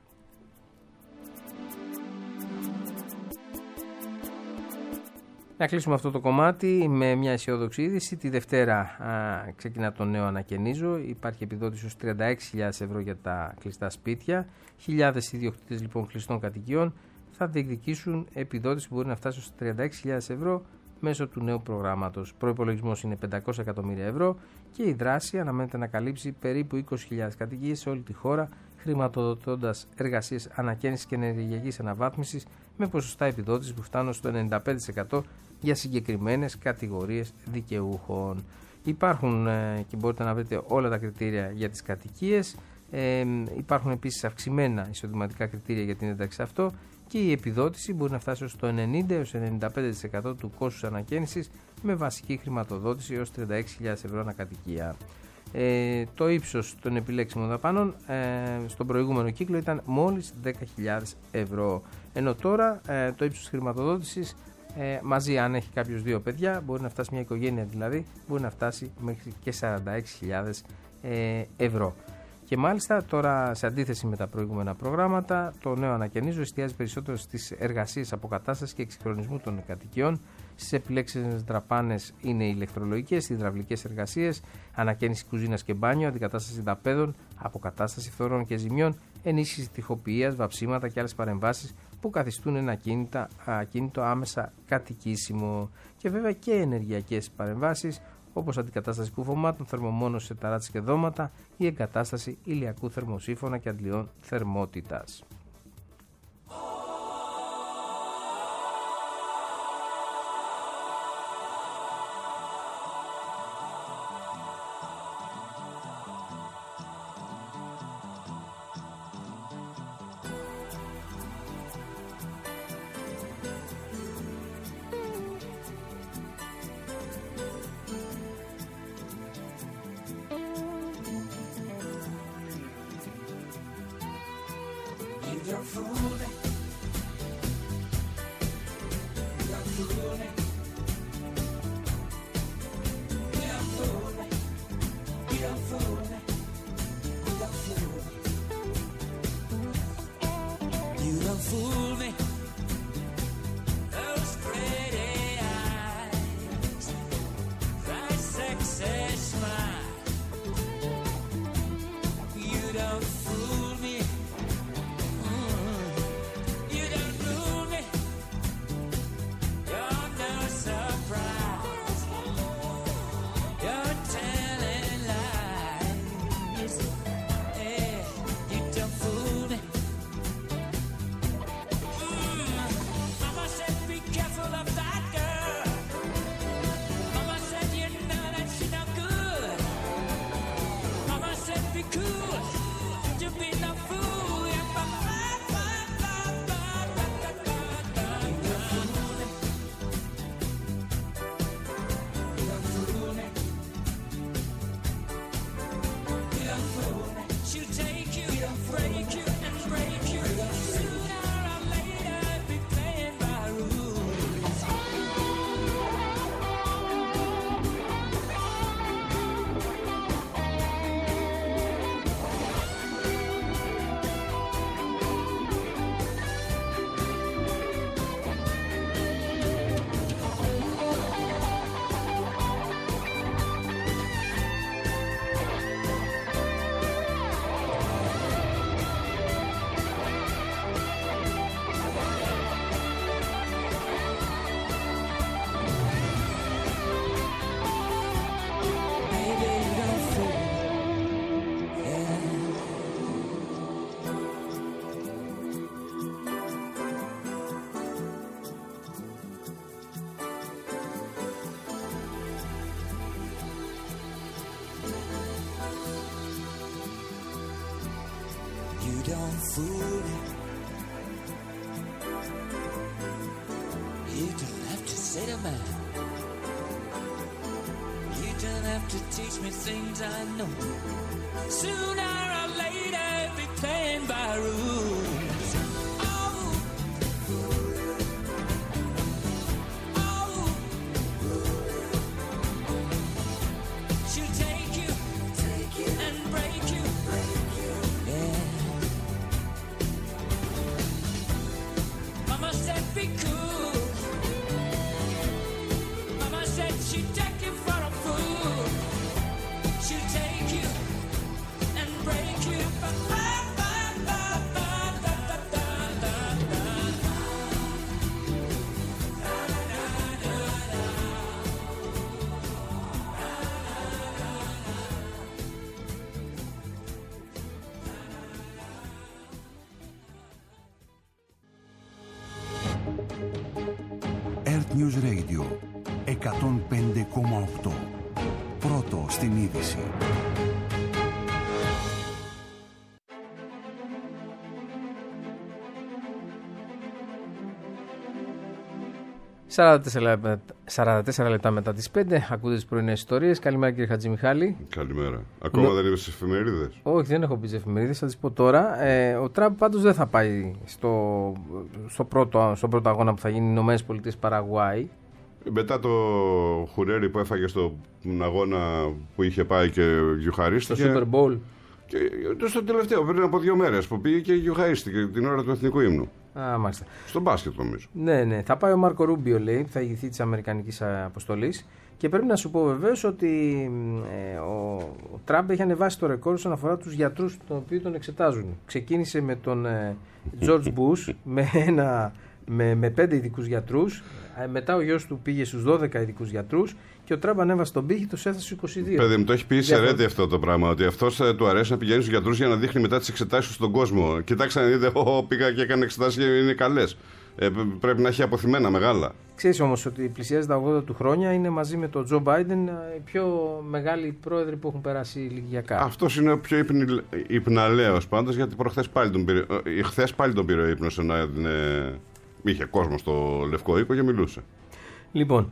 C: Να κλείσουμε αυτό το κομμάτι με μια αισιόδοξη είδηση. Τη Δευτέρα α, ξεκινά το νέο ανακαινίζω. Υπάρχει επιδότηση ως τριάντα έξι χιλιάδες ευρώ για τα κλειστά σπίτια. Χιλιάδες ιδιοκτήτες λοιπόν κλειστών κατοικιών θα διεκδικήσουν επιδότηση που μπορεί να φτάσει ως τριάντα έξι χιλιάδες ευρώ μέσω του νέου προγράμματος. Προϋπολογισμός είναι πεντακόσια εκατομμύρια ευρώ και η δράση αναμένεται να καλύψει περίπου είκοσι χιλιάδες κατοικίες σε όλη τη χώρα, χρηματοδοτώντας εργασίες ανακαίνησης και ενεργειακής αναβάθμισης με ποσοστά επιδότησης που φτάνουν στο ενενήντα πέντε τοις εκατό για συγκεκριμένες κατηγορίες δικαιούχων. Υπάρχουν ε, και μπορείτε να βρείτε όλα τα κριτήρια για τις κατοικίες. Ε, υπάρχουν επίσης αυξημένα εισοδηματικά κριτήρια για την ένταξη σε αυτό και η επιδότηση μπορεί να φτάσει στο ενενήντα έως ενενήντα πέντε τοις εκατό του κόστους ανακαίνησης με βασική χρηματοδότηση έως τριάντα έξι χιλιάδες ευρώ ανακατοικία. Ε, το ύψος των επιλέξιμων δαπάνων ε, στον προηγούμενο κύκλο ήταν μόλις δέκα χιλιάδες ευρώ, ενώ τώρα ε, το ύψος χρηματοδότησης Ε, μαζί, αν έχει κάποιος δύο παιδιά, μπορεί να φτάσει, μια οικογένεια δηλαδή, μπορεί να φτάσει μέχρι και σαράντα έξι χιλιάδες ε, ευρώ. Και μάλιστα τώρα, σε αντίθεση με τα προηγούμενα προγράμματα, το νέο ανακαινίζω εστιάζει περισσότερο στις εργασίες αποκατάστασης και εξυγχρονισμού των κατοικιών. Στις επιλέξιμες δραπάνες είναι οι ηλεκτρολογικές, οι υδραυλικές εργασίες, ανακαίνιση κουζίνας και μπάνιο, αντικατάσταση δαπέδων, αποκατάσταση φθορών και ζημιών, ενίσχυση τοιχοποιίας, βαψίματα και άλλες παρεμβάσεις που καθιστούν ένα ακίνητα, ακίνητο άμεσα κατοικήσιμο. Και βέβαια και ενεργειακές παρεμβάσεις, όπως αντικατάσταση κουφωμάτων, θερμομόνωση σε ταράτσες και δώματα ή εγκατάσταση ηλιακού θερμοσύφωνα και αντλιών θερμότητας.
F: Don't fool me. You don't have to say to man. You don't have to teach me things I know. Sooner or later, be playing by rules. Oh, oh, she'll take you, take you and break you, break you. Yeah. Mama said be cool. Mama said she'd take you for a fool. She'll take you and break you. Ba, ba, ba, ba, ba, da, da, da, da, da. Da, da, da, da, da.
A: Earth News Radio εκατόν πέντε κόμμα οκτώ. Πρώτο στην είδηση.
C: σαράντα τέσσερα λεπτά μετά τις πέντε, ακούτε τις πρωινές ιστορίες. Καλημέρα κύριε Χατζημιχάλη.
G: Καλημέρα. Ακόμα no. δεν είδες τις εφημερίδες?
C: Όχι, δεν έχω πει τις εφημερίδες, θα τις πω τώρα. Ε, ο Τραμπ πάντως δεν θα πάει στο, στο, πρώτο, στο πρώτο αγώνα που θα γίνει Ηνωμένες Πολιτείες Παραγουάη.
G: Μετά το χουρέρι που έφαγε στον αγώνα που είχε πάει και γιουχαρίστηκε.
C: Στο Super Bowl.
G: Και στο τελευταίο, πριν από δύο μέρες που πήγε και γιουχαρίστηκε την ώρα του εθνικού ύμνου.
C: Α, μάλιστα.
G: Στον μπάσκετ νομίζω.
C: Ναι, ναι. Θα πάει ο Μάρκο Ρούμπιο, λέει, που θα ηγηθεί της Αμερικανικής αποστολής. Και πρέπει να σου πω βεβαίως ότι ε, ο, ο Τραμπ έχει ανεβάσει το ρεκόρ όσον αφορά τους γιατρούς τον οποίους τον εξετάζουν. Ξεκίνησε με τον ε, George Bush με, ένα, με, με πέντε ειδικούς γιατρούς. Ε, μετά ο γιος του πήγε στους δώδεκα ειδικούς γιατρούς. Και ο Τραμπ ανέβασε τον πύχη, το έφτασε στους είκοσι δύο.
G: Παιδί μου, το έχει πει σε ρέτη αυτό το πράγμα. Ότι αυτός ε, του αρέσει να πηγαίνει στους γιατρούς για να δείχνει μετά τις εξετάσεις του στον κόσμο. Κοιτάξτε να δείτε, εγώ πήγα και έκανε εξετάσεις και είναι καλές. Ε, πρέπει να έχει αποθυμένα μεγάλα.
C: Ξέρεις όμως ότι πλησιάζει τα ογδόντα του χρόνια, είναι μαζί με τον Τζο Μπάιντεν οι πιο μεγάλοι πρόεδροι που έχουν περάσει ηλικιακά.
G: Αυτός είναι ο πιο υπνη, υπναλαίος πάντως, γιατί προχθές πάλι τον πήρε, ε, χθες πάλι τον πήρε ο ύπνος, ενώ ε, είχε κόσμο στο Λευκό Οίκο και μιλούσε.
C: Λοιπόν.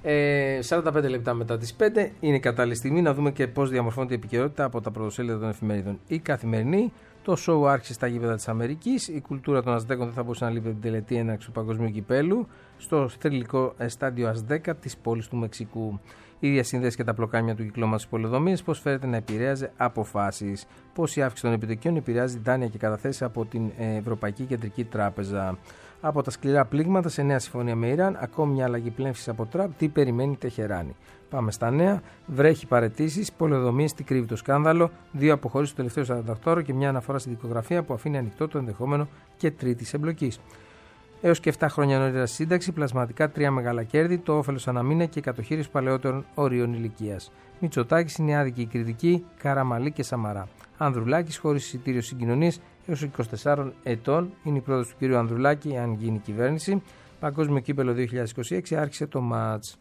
C: Ε, σαράντα πέντε λεπτά μετά τις πέντε είναι η κατάλληλη στιγμή να δούμε και πώς διαμορφώνεται η επικαιρότητα από τα πρωτοσέλιδα των εφημερίδων. Η Καθημερινή, το σοου άρχισε στα γήπεδα της Αμερικής, η κουλτούρα των Αζτέκων δεν θα μπορούσε να λείπει από την τελετή έναρξη του Παγκοσμίου Κυπέλου στο θρυλικό στάδιο Αζδέκα της πόλης του Μεξικού. Οι διασυνδέσεις και τα πλοκάμια του κυκλώματος πολεοδομίας, πώς φέρεται να επηρέαζε αποφάσεις, πώς η αύξηση των επιτοκίων επηρεάζει δάνεια και καταθέσεις από την Ευρωπαϊκή Κεντρική Τράπεζα. Από τα σκληρά πλήγματα σε νέα συμφωνία με Ιράν, ακόμη μια αλλαγή πλέμψης από Τραμπ, τι περιμένει η Τεχεράνη. Πάμε στα νέα. Βρέχει παραιτήσεις, πολεοδομίες, τι κρύβει το σκάνδαλο, δύο αποχωρήσεις το τελευταίο σαράντα οκτώ ώρο και μια αναφορά στη δικογραφία που αφήνει ανοιχτό το ενδεχόμενο και τρίτης εμπλοκής. Έως και επτά χρόνια νωρίτερα στη σύνταξη, πλασματικά τρία μεγάλα κέρδη, το όφελος αναμήνα και κατοχήρωση παλαιότερων ορίων ηλικίας. Μητσοτάκης είναι άδικη η κριτική, Καραμαλή και Σαμαρά. Ανδρουλάκης χωρίς εισιτήριο συγκοινωνίας έως είκοσι τεσσάρων ετών είναι η πρόοδος του κ. Ανδρουλάκη, αν γίνει κυβέρνηση. Παγκόσμιο Κύπελλο δύο χιλιάδες είκοσι έξι άρχισε το μάτς.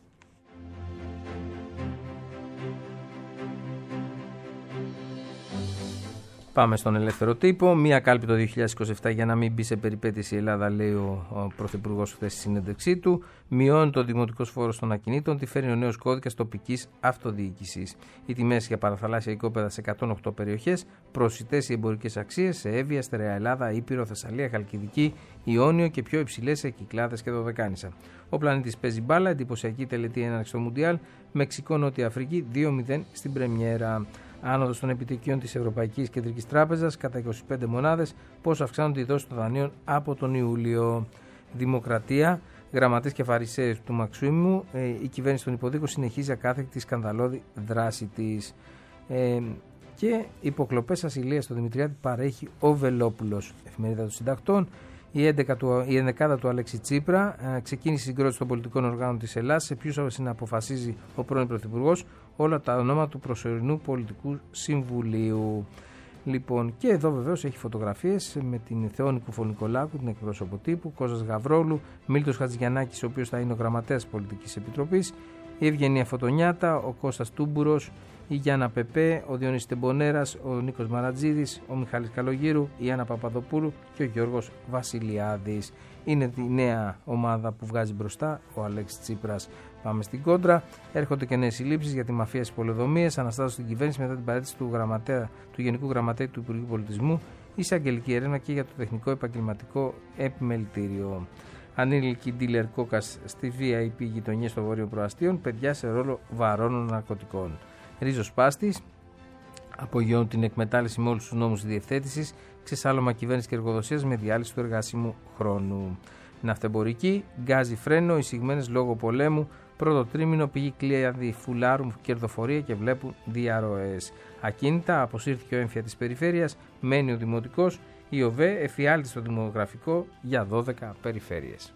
C: Πάμε στον ελεύθερο τύπο. Μία κάλπη το δύο χιλιάδες είκοσι επτά για να μην μπει σε περιπέτειες η Ελλάδα, λέει ο, ο Πρωθυπουργός χθες στη συνέντευξή του. Μειώνει το δημοτικός φόρος των ακινήτων, τη φέρνει ο νέος κώδικας τοπικής αυτοδιοίκησης. Οι τιμές για παραθαλάσσια οικόπεδα σε εκατόν οκτώ περιοχές, προσιτές οι εμπορικές αξίες σε Εύβοια, Στερεά Ελλάδα, Ήπειρο, Θεσσαλία, Χαλκιδική, Ιόνιο και πιο υψηλές σε Κυκλάδες και Δωδεκάνησα. Ο πλανήτης παίζει μπάλα, εντυπωσιακή τελετή έναρξη στο Μουντιάλ, Μεξικό Νότια Αφρική δύο μηδέν στην πρεμιέρα. Άνοδος των επιτοκίων της Ευρωπαϊκής Κεντρικής Τράπεζας κατά είκοσι πέντε μονάδες, πώς αυξάνονται οι δόσεις των δανείων από τον Ιούλιο. Δημοκρατία, γραμματείς και φαρισαίους του Μαξίμου, ε, η κυβέρνηση των υποδίκων συνεχίζει ακάθεκτη τη σκανδαλώδη δράση της. Ε, και υποκλοπές ασυλίας στο Δημητριάδη παρέχει ο Βελόπουλος. Εφημερίδα των Συντακτών. Η ενδεκάδα του Αλέξη Τσίπρα ε, ξεκίνησε η συγκρότηση των πολιτικών οργάνων της Ελλάδας, σε ποιους συναποφασίζει ο πρώην Πρωθυπουργός όλα τα ονόματα του προσωρινού πολιτικού συμβουλίου. Λοιπόν, και εδώ βεβαίως έχει φωτογραφίες με την Θεόνη Κουφονικολάκου, την εκπρόσωπο τύπου, Κώστας Γαβρόλου, Μίλτος Χατζηγιαννάκης, ο οποίος θα είναι ο γραμματέας της Πολιτικής Επιτροπής, η Ευγενία Φωτονιάτα, ο Κώστας Τούμπουρος, η Γιάννα Πεπέ, ο Διονύσης Τεμπονέρας, ο Νίκος Μαρατζίδης, ο Μιχάλης Καλογύρου, η Άννα Παπαδοπούλου και ο Γιώργος Βασιλιάδης. Είναι η νέα ομάδα που βγάζει μπροστά ο Αλέξης Τσίπρας. Πάμε στην κόντρα. Έρχονται και νέες συλλήψεις για τη μαφία στις πολεοδομίες. Αναστάτωση στην κυβέρνηση μετά την παρέτηση του, γραμματέα, του Γενικού Γραμματέα του Υπουργείου Πολιτισμού. Εισαγγελική έρευνα και για το τεχνικό επαγγελματικό επιμελητήριο. Ανήλικη ντίλερ κόκας στη βι άι πι γειτονιές των Βορείων Προαστίων. Παιδιά σε ρόλο βαρώνων ναρκωτικών. Ρίζος Πάστης. Απογειώνουν την εκμετάλλευση με όλους τους νόμους διευθέτησης. Ξεσάλωμα κυβέρνηση και εργοδοσίας με διάλυση του εργάσιμου χρόνου. Ναυτεμπορική. Γκάζι φρένο. Εισηγμένες λόγω πολέμου. Πρώτο τρίμηνο πηγή κλειάδι φουλάρουν κερδοφορία και βλέπουν διαρροές. Ακίνητα. Αποσύρθηκε ο έμφυα της περιφέρειας. Μένει ο δημοτικός. Η ΟΒΕ εφιάλτη στο δημογραφικό για δώδεκα περιφέρειες.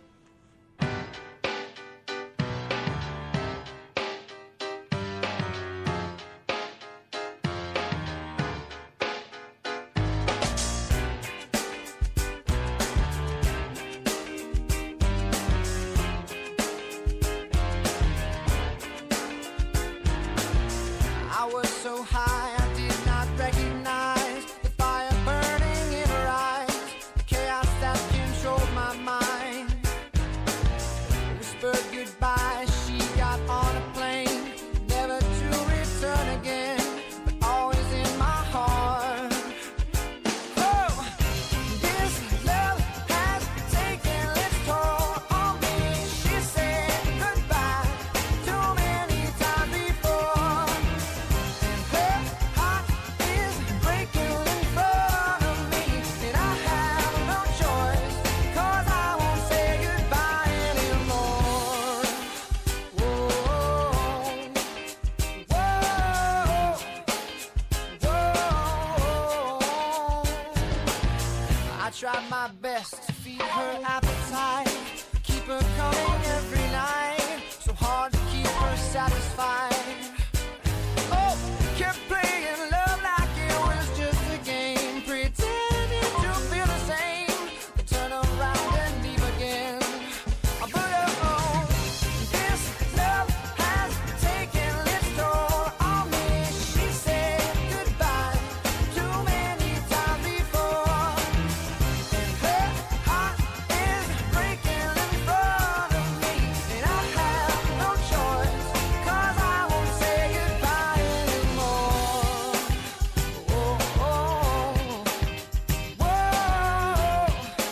H: Fire burning in her eyes, the chaos that controlled my mind. try my best to feed her appetite, keep her coming every night, so hard to keep her satisfied. Oh, kept playing love like it was just a game, pretending to feel the same, then turn around and leave again. But oh, this love has taken its toll on me. She said goodbye too many times before, and her heart is breaking in front of me, and I have no choice, 'cause I won't say goodbye anymore. Whoa, whoa, whoa,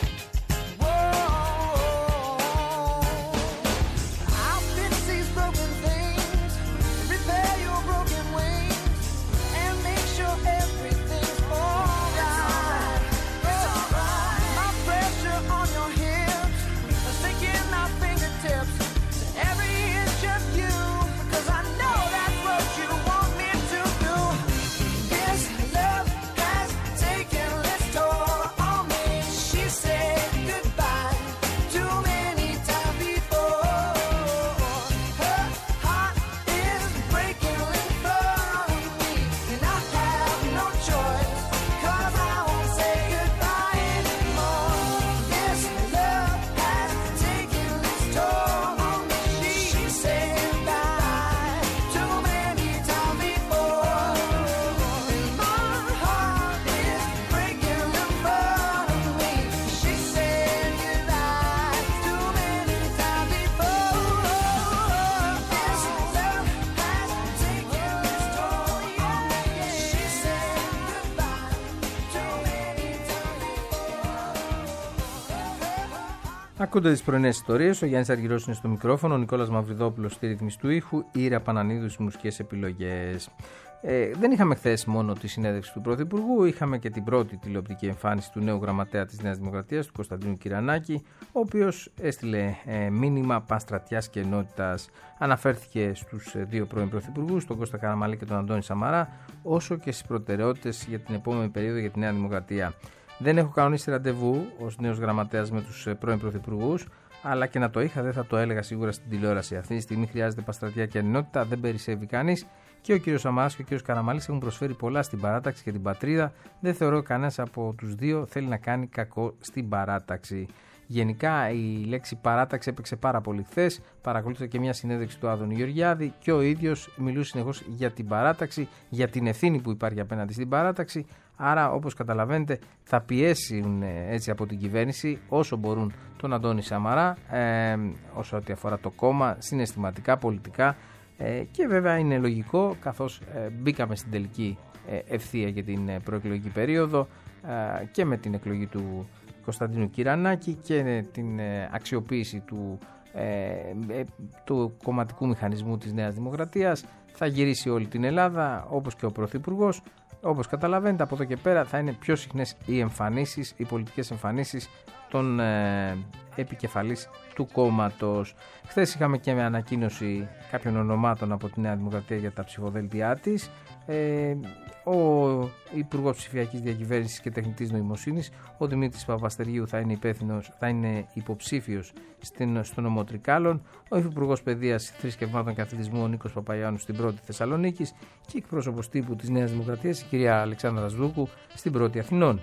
H: whoa. I'll fix these broken things, repair your broken wings, and make sure everything's alright. My pressure on your hips, sinking my fingertips to every inch of you, 'cause I know that's what you want me to do. This love has taken its toll on me. She said goodbye too many times before. Her heart is breaking in front of me, and I have no choice, 'cause I won't say goodbye anymore. This love has taken its toll on me. She said goodbye too many times before, and my heart is breaking in front of me. She said goodbye too many times before. This love has taken its toll on me. She said goodbye too many times before.
C: Ακούτε τις πρωινές ιστορίες, ο Γιάννης Αργυρός είναι στο μικρόφωνο, ο Νικόλας Μαυριδόπουλος στη ρύθμιση του ήχου, η Ήρα Πανανίδου στις μουσικές επιλογές. Ε, δεν είχαμε χθες μόνο τη συνέντευξη του Πρωθυπουργού, είχαμε και την πρώτη τηλεοπτική εμφάνιση του νέου γραμματέα της Νέας Δημοκρατίας, του Κωνσταντίνου Κυρανάκη, ο οποίος έστειλε ε, μήνυμα πανστρατιάς και ενότητας. Αναφέρθηκε στους ε, δύο πρώην Πρωθυπουργούς, τον Κώστα Καραμανλή και τον Αντώνη Σαμαρά, όσο και στις προτεραιότητες για την επόμενη περίοδο για τη Νέα Δημοκρατία. Δεν έχω κανονίσει ραντεβού ως νέος γραμματέας με τους ε, πρώην Πρωθυπουργούς, αλλά και να το είχα δεν θα το έλεγα σίγουρα στην τηλεόραση. Αυτή τη στιγμή χρειάζεται πανστρατιά και ενότητα, δεν περισσεύει κανείς. Και ο κύριος Σαμαράς και ο κύριος Καραμανλής έχουν προσφέρει πολλά στην παράταξη και την πατρίδα. Δεν θεωρώ κανένας από τους δύο θέλει να κάνει κακό στην παράταξη. Γενικά η λέξη παράταξη έπαιξε πάρα πολύ χθες. Παρακολούθησα και μια συνέντευξη του Άδωνη Γεωργιάδη και ο ίδιος μιλούσε συνεχώς για την παράταξη, για την ευθύνη που υπάρχει απέναντι στην παράταξη. Άρα, όπως καταλαβαίνετε, θα πιέσουν έτσι από την κυβέρνηση όσο μπορούν τον Αντώνη Σαμαρά, ε, όσο ό,τι αφορά το κόμμα, συναισθηματικά, πολιτικά. Ε, και βέβαια είναι λογικό, καθώς ε, μπήκαμε στην τελική ε, ευθεία για την ε, προεκλογική περίοδο ε, και με την εκλογή του Κωνσταντίνου Κυρανάκη και την ε, αξιοποίηση του, ε, ε, του κομματικού μηχανισμού της Νέας Δημοκρατίας, θα γυρίσει όλη την Ελλάδα, όπως και ο Πρωθυπουργός. Όπως καταλαβαίνετε, από εδώ και πέρα θα είναι πιο συχνές οι εμφανίσεις, οι πολιτικές εμφανίσεις των ε, επικεφαλής του κόμματος. Χθες είχαμε και με ανακοίνωση κάποιων ονομάτων από τη Νέα Δημοκρατία για τα ψηφοδέλτια της. Ε, ο Υπουργός Ψηφιακής Διακυβέρνησης και Τεχνητής Νοημοσύνης, ο Δημήτρης Παπαστεριού, θα είναι υπεύθυνος, θα είναι υποψήφιος στην, στο νομό Τρικάλων. Ο Υφυπουργός Παιδείας, Θρησκευμάτων και Αθλητισμού, ο Νίκος Παπαγιάννου, στην πρώτη Θεσσαλονίκης, και εκπρόσωπος τύπου της Νέας Δημοκρατίας, η κυρία Αλεξάνδρα Σδούκου, στην πρώτη Αθηνών.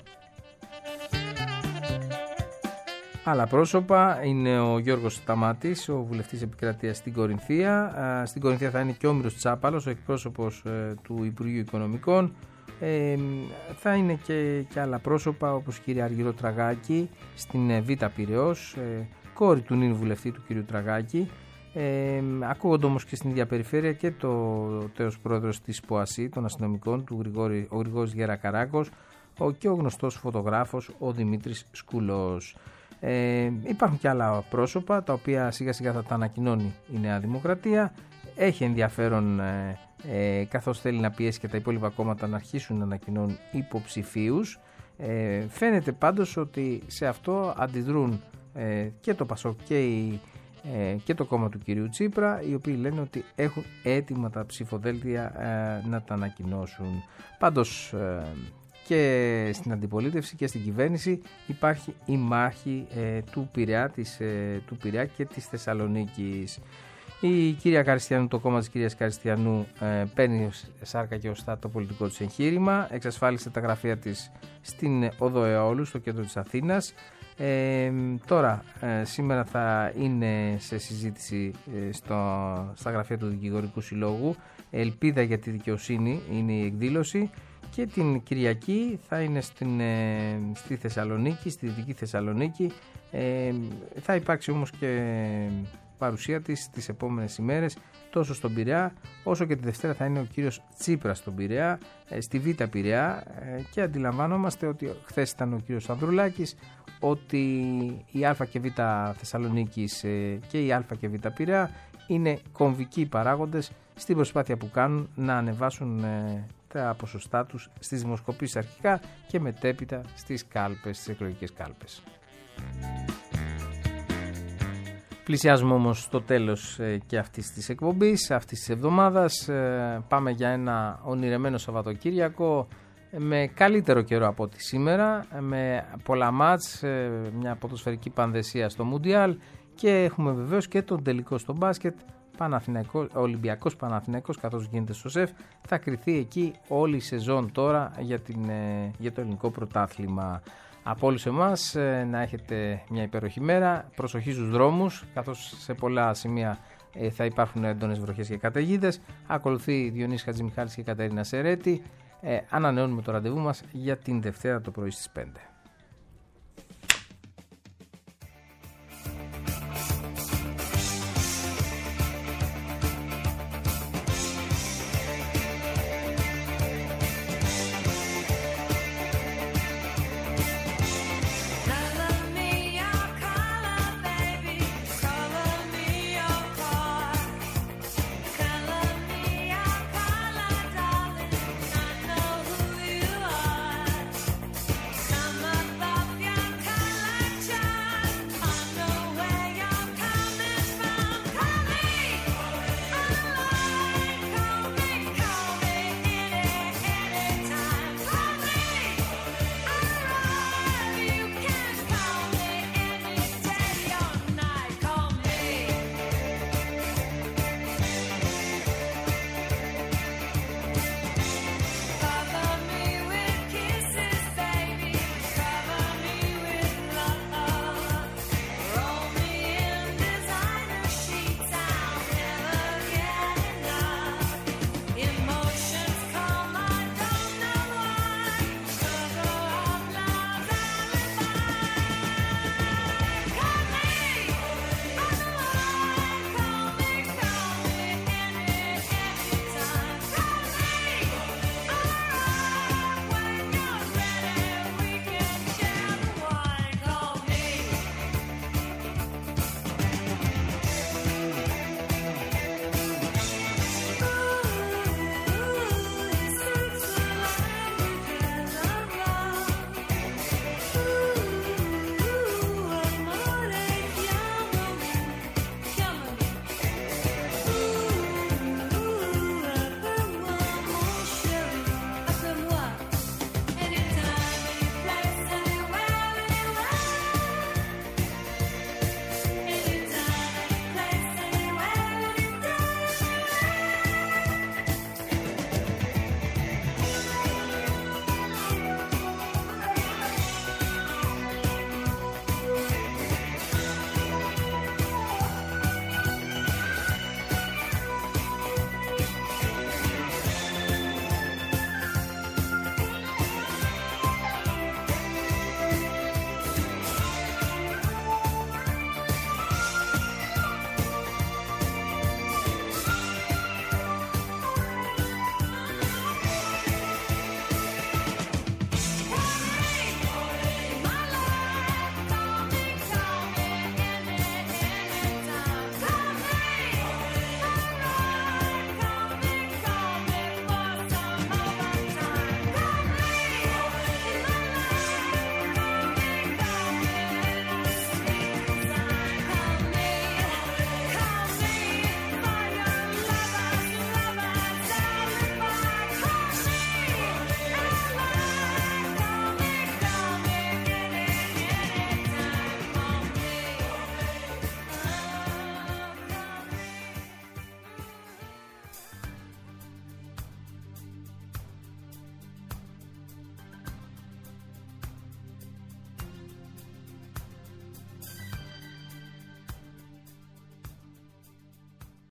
C: Άλλα πρόσωπα είναι ο Γιώργος Σταμάτης, ο βουλευτής επικρατείας στην Κορινθία. Στην Κορινθία θα είναι και ο Όμηρος Τσάπαλος, ο εκπρόσωπος του Υπουργείου Οικονομικών. Ε, θα είναι και, και άλλα πρόσωπα, όπως η κυρία Αργυρό Τραγάκη στην Β' Πειραιώς, ε, κόρη του νυν βουλευτή του κυρίου Τραγάκη. Ε, ακούγονται όμως και στην ίδια περιφέρεια και το τέος πρόεδρος της ΠΟΑΣΥ των αστυνομικών, του Γρηγόρη, ο Γρηγόρης Γερακαράκος, ο, και ο γνωστός φωτογράφος ο Δημήτρης Σκουλός. Ε, υπάρχουν και άλλα πρόσωπα τα οποία σιγά σιγά θα τα ανακοινώνει η Νέα Δημοκρατία. Έχει ενδιαφέρον ε, ε, καθώς θέλει να πιέσει και τα υπόλοιπα κόμματα να αρχίσουν να ανακοινώνουν υποψηφίους. Ε, φαίνεται πάντως ότι σε αυτό αντιδρούν ε, και το ΠΑΣΟΚ και, η, ε, και το κόμμα του κυρίου Τσίπρα, οι οποίοι λένε ότι έχουν έτοιμα τα ψηφοδέλτια ε, να τα ανακοινώσουν. Πάντως ε, και στην αντιπολίτευση και στην κυβέρνηση υπάρχει η μάχη ε, του, Πειραιά, της, ε, του Πειραιά και της Θεσσαλονίκης. Η κυρία Καριστιανού, το κόμμα της κυρίας Καριστιανού ε, παίρνει σάρκα και οστά το πολιτικό της εγχείρημα, εξασφάλισε τα γραφεία της στην Οδό Εόλου, στο κέντρο της Αθήνας. Ε, τώρα, ε, σήμερα θα είναι σε συζήτηση ε, στο, στα γραφεία του Δικηγορικού Συλλόγου. Ελπίδα για τη δικαιοσύνη είναι η εκδήλωση, και την Κυριακή θα είναι στην, ε, στη Θεσσαλονίκη, στη Δυτική Θεσσαλονίκη. Ε, θα υπάρξει όμως και παρουσία της τις επόμενες ημέρες τόσο στον Πειραιά, όσο και τη Δευτέρα θα είναι ο κύριος Τσίπρας στον Πειραιά, ε, στη Β' Πειραιά, ε, και αντιλαμβάνομαστε ότι χθες ήταν ο κύριος Ανδρουλάκης, ότι η Α και Β Θεσσαλονίκης ε, και η Α και Β Πειραιά είναι κομβικοί παράγοντες στην προσπάθεια που κάνουν να ανεβάσουν ε, τα ποσοστά τους στις δημοσκοπήσεις αρχικά και μετέπειτα στις κάλπες, στις εκλογικές κάλπες. Πλησιάζουμε όμως στο τέλος ε, και αυτής της εκπομπής, αυτής της εβδομάδας. Ε, πάμε για ένα ονειρεμένο Σαββατοκύριακο ε, με καλύτερο καιρό από ό,τι σήμερα, ε, με πολλά μάτς, ε, μια ποδοσφαιρική πανδεσία στο Μουντιάλ, και έχουμε βεβαίως και τον τελικό στο μπάσκετ, Παναθηναϊκός, Ολυμπιακός Παναθηναϊκός, καθώς γίνεται στο ΣΕΦ. Θα κριθεί εκεί όλη η σεζόν τώρα για, την, ε, για το ελληνικό πρωτάθλημα. Από όλους εμάς ε, να έχετε μια υπέροχη μέρα, προσοχή στους δρόμους, καθώς σε πολλά σημεία ε, θα υπάρχουν έντονες βροχές και καταιγίδες. Ακολουθεί Διονύσης Χατζημιχάλης και Κατερίνα Σερέτη. Ε, ανανεώνουμε το ραντεβού μας για την Δευτέρα το πρωί στις πέντε.